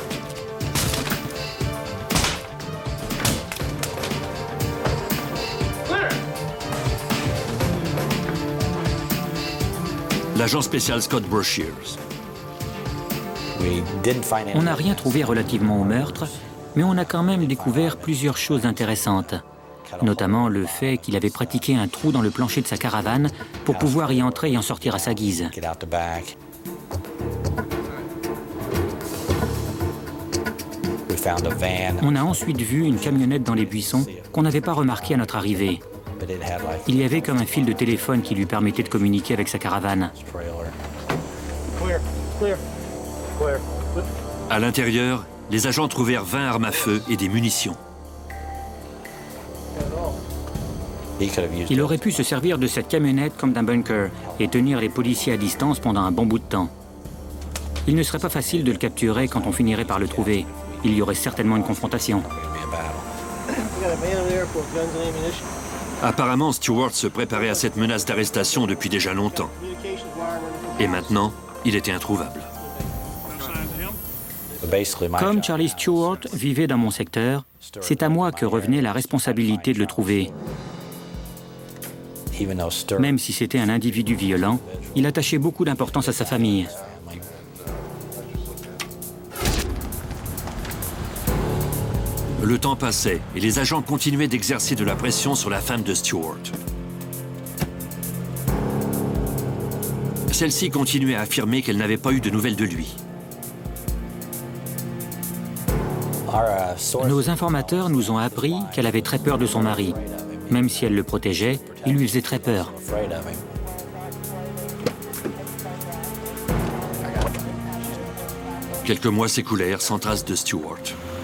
A: L'agent spécial Scott Brashears.
D: On n'a rien trouvé relativement au meurtre, mais on a quand même découvert plusieurs choses intéressantes. Notamment le fait qu'il avait pratiqué un trou dans le plancher de sa caravane pour pouvoir y entrer et en sortir à sa guise. On a ensuite vu une camionnette dans les buissons qu'on n'avait pas remarqué à notre arrivée. Il y avait comme un fil de téléphone qui lui permettait de communiquer avec sa caravane.
A: À l'intérieur, les agents trouvèrent vingt armes à feu et des munitions.
D: Il aurait pu se servir de cette camionnette comme d'un bunker et tenir les policiers à distance pendant un bon bout de temps. Il ne serait pas facile de le capturer quand on finirait par le trouver. Il y aurait certainement une confrontation.
A: Apparemment, Stewart se préparait à cette menace d'arrestation depuis déjà longtemps. Et maintenant, il était introuvable.
D: Comme Charlie Stewart vivait dans mon secteur, c'est à moi que revenait la responsabilité de le trouver. Même si c'était un individu violent, il attachait beaucoup d'importance à sa famille.
A: Le temps passait et les agents continuaient d'exercer de la pression sur la femme de Stewart. Celle-ci continuait à affirmer qu'elle n'avait pas eu de nouvelles de lui.
D: Nos informateurs nous ont appris qu'elle avait très peur de son mari. Même si elle le protégeait, il lui faisait très peur.
A: Quelques mois s'écoulèrent sans trace de Stewart.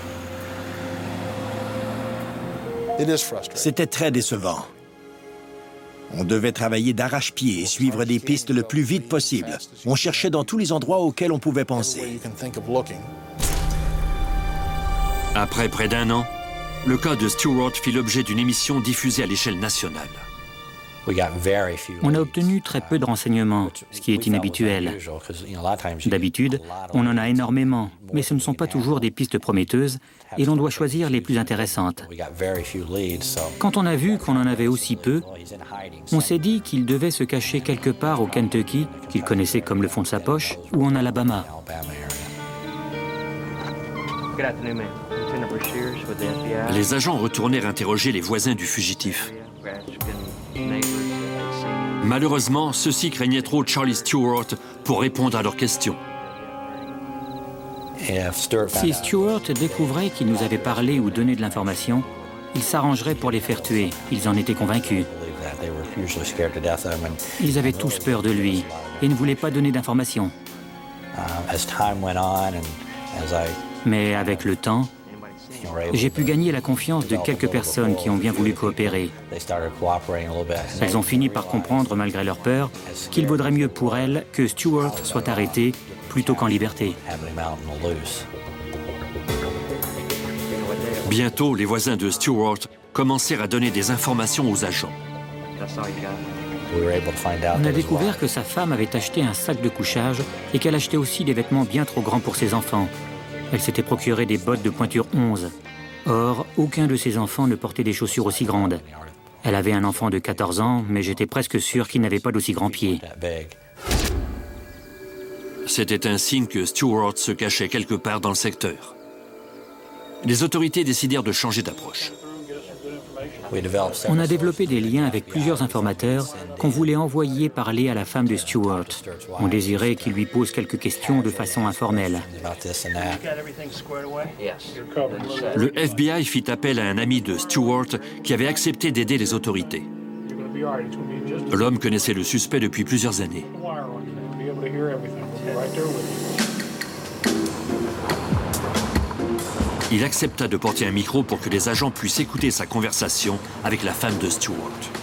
M: C'était très décevant. On devait travailler d'arrache-pied et suivre des pistes le plus vite possible. On cherchait dans tous les endroits auxquels on pouvait penser.
A: Après près d'un an, le cas de Stewart fit l'objet d'une émission diffusée à l'échelle nationale.
D: On a obtenu très peu de renseignements, ce qui est inhabituel. D'habitude, on en a énormément, mais ce ne sont pas toujours des pistes prometteuses et l'on doit choisir les plus intéressantes. Quand on a vu qu'on en avait aussi peu, on s'est dit qu'il devait se cacher quelque part au Kentucky, qu'il connaissait comme le fond de sa poche, ou en Alabama.
A: Les agents retournèrent interroger les voisins du fugitif. Malheureusement, ceux-ci craignaient trop Charlie Stewart pour répondre à leurs questions.
D: Si Stewart découvrait qu'il nous avait parlé ou donné de l'information, il s'arrangerait pour les faire tuer. Ils en étaient convaincus. Ils avaient tous peur de lui et ne voulaient pas donner d'informations. Mais avec le temps, j'ai pu gagner la confiance de quelques personnes qui ont bien voulu coopérer. Elles ont fini par comprendre, malgré leur peur, qu'il vaudrait mieux pour elles que Stewart soit arrêté plutôt qu'en liberté.
A: Bientôt, les voisins de Stewart commencèrent à donner des informations aux agents.
D: On a découvert que sa femme avait acheté un sac de couchage et qu'elle achetait aussi des vêtements bien trop grands pour ses enfants. Elle s'était procuré des bottes de pointure onze. Or, aucun de ses enfants ne portait des chaussures aussi grandes. Elle avait un enfant de quatorze ans, mais j'étais presque sûr qu'il n'avait pas d'aussi grands pieds.
A: C'était un signe que Stewart se cachait quelque part dans le secteur. Les autorités décidèrent de changer d'approche.
D: On a développé des liens avec plusieurs informateurs qu'on voulait envoyer parler à la femme de Stewart. On désirait qu'il lui pose quelques questions de façon informelle.
A: Le F B I fit appel à un ami de Stewart qui avait accepté d'aider les autorités. L'homme connaissait le suspect depuis plusieurs années. Il accepta de porter un micro pour que les agents puissent écouter sa conversation avec la femme de Stewart.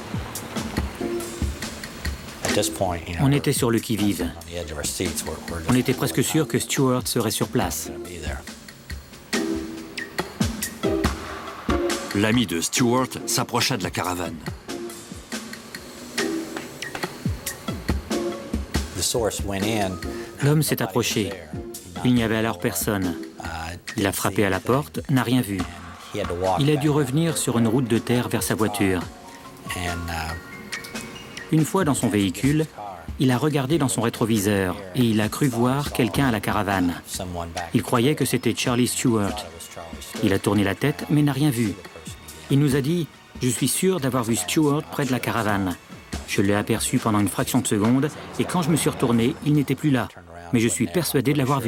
D: On était sur le qui-vive. On était presque sûr que Stewart serait sur place.
A: L'ami de Stewart s'approcha de la caravane.
D: L'homme s'est approché. Il n'y avait alors personne. Il a frappé à la porte, n'a rien vu. Il a dû revenir sur une route de terre vers sa voiture. Une fois dans son véhicule, il a regardé dans son rétroviseur et il a cru voir quelqu'un à la caravane. Il croyait que c'était Charlie Stewart. Il a tourné la tête mais n'a rien vu. Il nous a dit « Je suis sûr d'avoir vu Stewart près de la caravane. Je l'ai aperçu pendant une fraction de seconde et quand je me suis retourné, il n'était plus là. Mais je suis persuadé de l'avoir vu. »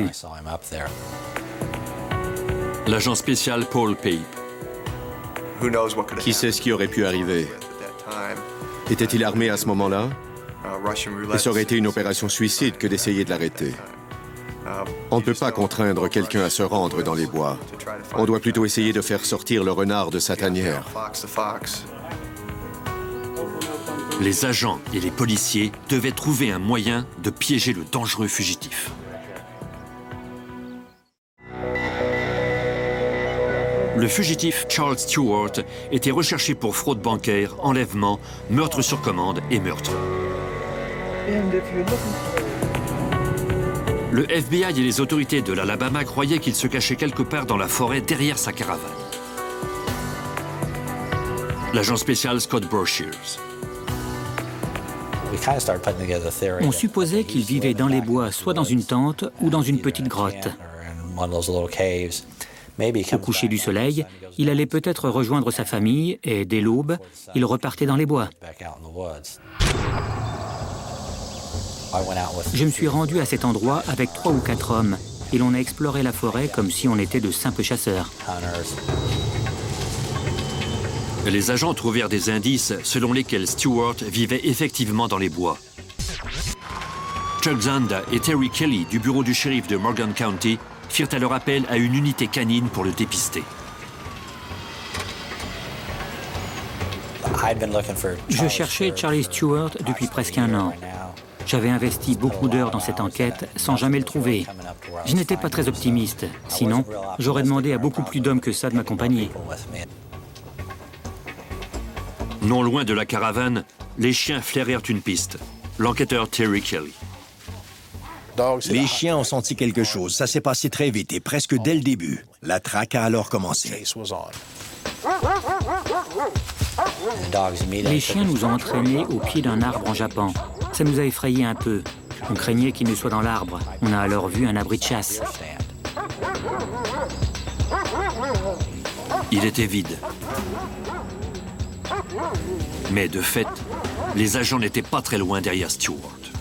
A: L'agent spécial Paul Pape.
K: Qui sait ce qui aurait pu arriver? Était-il armé à ce moment-là? Et ça aurait été une opération suicide que d'essayer de l'arrêter. On ne peut pas contraindre quelqu'un à se rendre dans les bois. On doit plutôt essayer de faire sortir le renard de sa tanière.
A: Les agents et les policiers devaient trouver un moyen de piéger le dangereux fugitif. Le fugitif Charles Stewart était recherché pour fraude bancaire, enlèvement, meurtre sur commande et meurtre. Le F B I et les autorités de l'Alabama croyaient qu'il se cachait quelque part dans la forêt derrière sa caravane. L'agent spécial Scott Broshears.
D: On supposait qu'il vivait dans les bois, soit dans une tente ou dans une petite grotte. Au coucher du soleil, il allait peut-être rejoindre sa famille et, dès l'aube, il repartait dans les bois. Je me suis rendu à cet endroit avec trois ou quatre hommes et l'on a exploré la forêt comme si on était de simples chasseurs.
A: Les agents trouvèrent des indices selon lesquels Stewart vivait effectivement dans les bois. Chuck Zanda et Terry Kelly du bureau du shérif de Morgan County firent alors appel à une unité canine pour le dépister.
D: Je cherchais Charlie Stewart depuis presque un an. J'avais investi beaucoup d'heures dans cette enquête sans jamais le trouver. Je n'étais pas très optimiste. Sinon, j'aurais demandé à beaucoup plus d'hommes que ça de m'accompagner.
A: Non loin de la caravane, les chiens flairèrent une piste. L'enquêteur Terry Kelly.
M: Les chiens ont senti quelque chose. Ça s'est passé très vite et presque dès le début. La traque a alors commencé.
D: Les chiens nous ont entraînés au pied d'un arbre en jappant. Ça nous a effrayés un peu. On craignait qu'ils ne soient dans l'arbre. On a alors vu un abri de chasse.
A: Il était vide. Mais de fait, les agents n'étaient pas très loin derrière Stewart.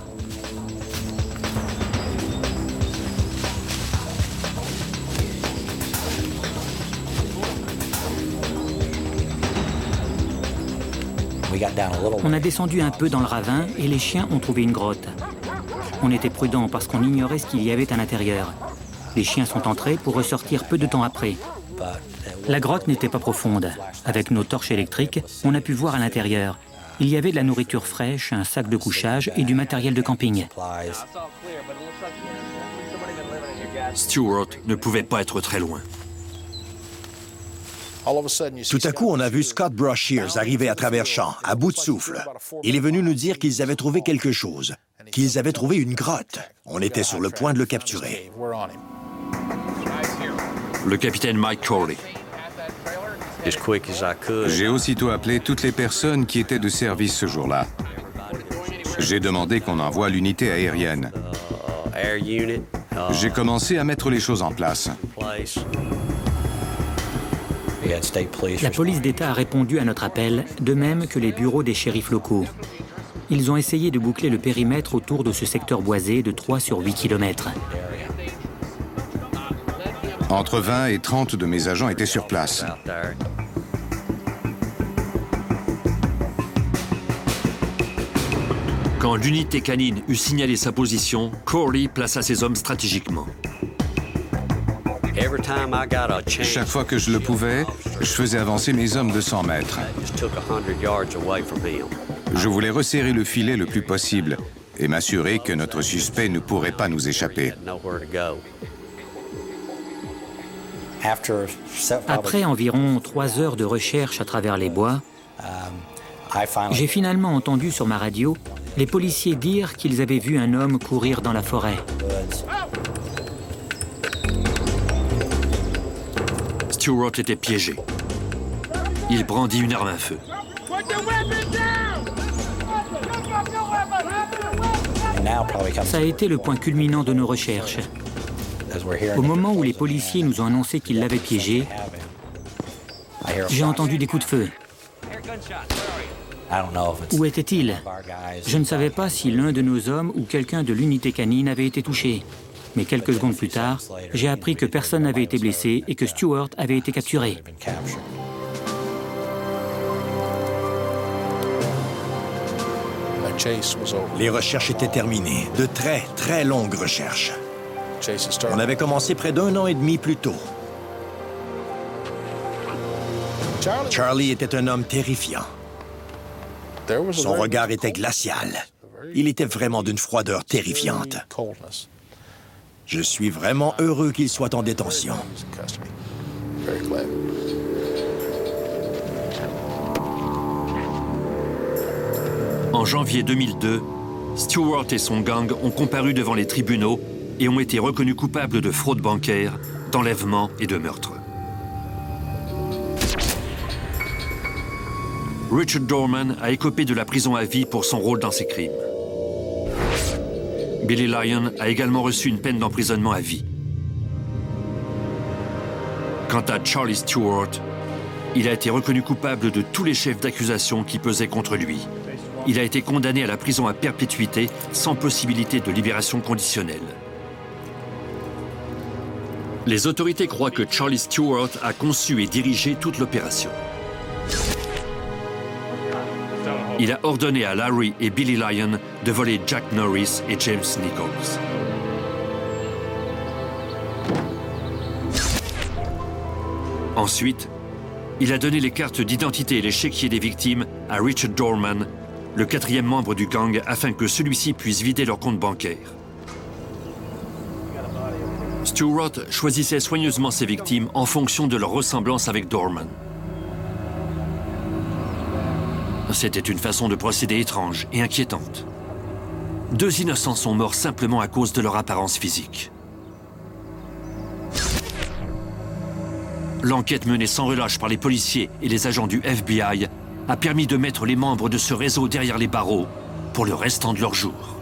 D: On a descendu un peu dans le ravin et les chiens ont trouvé une grotte. On était prudents parce qu'on ignorait ce qu'il y avait à l'intérieur. Les chiens sont entrés pour ressortir peu de temps après. La grotte n'était pas profonde. Avec nos torches électriques, on a pu voir à l'intérieur. Il y avait de la nourriture fraîche, un sac de couchage et du matériel de camping.
A: Stewart ne pouvait pas être très loin.
M: Tout à coup, on a vu Scott Brashears arriver à travers champs, à bout de souffle. Il est venu nous dire qu'ils avaient trouvé quelque chose, qu'ils avaient trouvé une grotte. On était sur le point de le capturer.
A: Le capitaine Mike Corley.
L: J'ai aussitôt appelé toutes les personnes qui étaient de service ce jour-là. J'ai demandé qu'on envoie l'unité aérienne. J'ai commencé à mettre les choses en place.
D: La police d'État a répondu à notre appel, de même que les bureaux des shérifs locaux. Ils ont essayé de boucler le périmètre autour de ce secteur boisé de trois sur huit kilomètres.
L: Entre vingt et trente de mes agents étaient sur place.
A: Quand l'unité canine eut signalé sa position, Corley plaça ses hommes stratégiquement.
L: Chaque fois que je le pouvais, je faisais avancer mes hommes de cent mètres. Je voulais resserrer le filet le plus possible et m'assurer que notre suspect ne pourrait pas nous échapper.
D: Après environ trois heures de recherche à travers les bois, j'ai finalement entendu sur ma radio les policiers dire qu'ils avaient vu un homme courir dans la forêt.
A: Stewart était piégé. Il brandit une arme à feu.
D: Ça a été le point culminant de nos recherches. Au moment où les policiers nous ont annoncé qu'ils l'avaient piégé, j'ai entendu des coups de feu. Où était-il? Je ne savais pas si l'un de nos hommes ou quelqu'un de l'unité canine avait été touché. Mais quelques secondes plus tard, j'ai appris que personne n'avait été blessé et que Stewart avait été capturé.
M: Les recherches étaient terminées. De très, très longues recherches. On avait commencé près d'un an et demi plus tôt. Charlie était un homme terrifiant. Son regard était glacial. Il était vraiment d'une froideur terrifiante. Je suis vraiment heureux qu'il soit en détention.
A: En janvier deux mille deux, Stewart et son gang ont comparu devant les tribunaux et ont été reconnus coupables de fraude bancaire, d'enlèvement et de meurtre. Richard Dorman a écopé de la prison à vie pour son rôle dans ces crimes. Billy Lyon a également reçu une peine d'emprisonnement à vie. Quant à Charlie Stewart, il a été reconnu coupable de tous les chefs d'accusation qui pesaient contre lui. Il a été condamné à la prison à perpétuité sans possibilité de libération conditionnelle. Les autorités croient que Charlie Stewart a conçu et dirigé toute l'opération. Il a ordonné à Larry et Billy Lyon de voler Jack Norris et James Nichols. Ensuite, il a donné les cartes d'identité et les chéquiers des victimes à Richard Dorman, le quatrième membre du gang, afin que celui-ci puisse vider leur compte bancaire. Stewart choisissait soigneusement ses victimes en fonction de leur ressemblance avec Dorman. C'était une façon de procéder étrange et inquiétante. Deux innocents sont morts simplement à cause de leur apparence physique. L'enquête menée sans relâche par les policiers et les agents du F B I a permis de mettre les membres de ce réseau derrière les barreaux pour le restant de leur jour.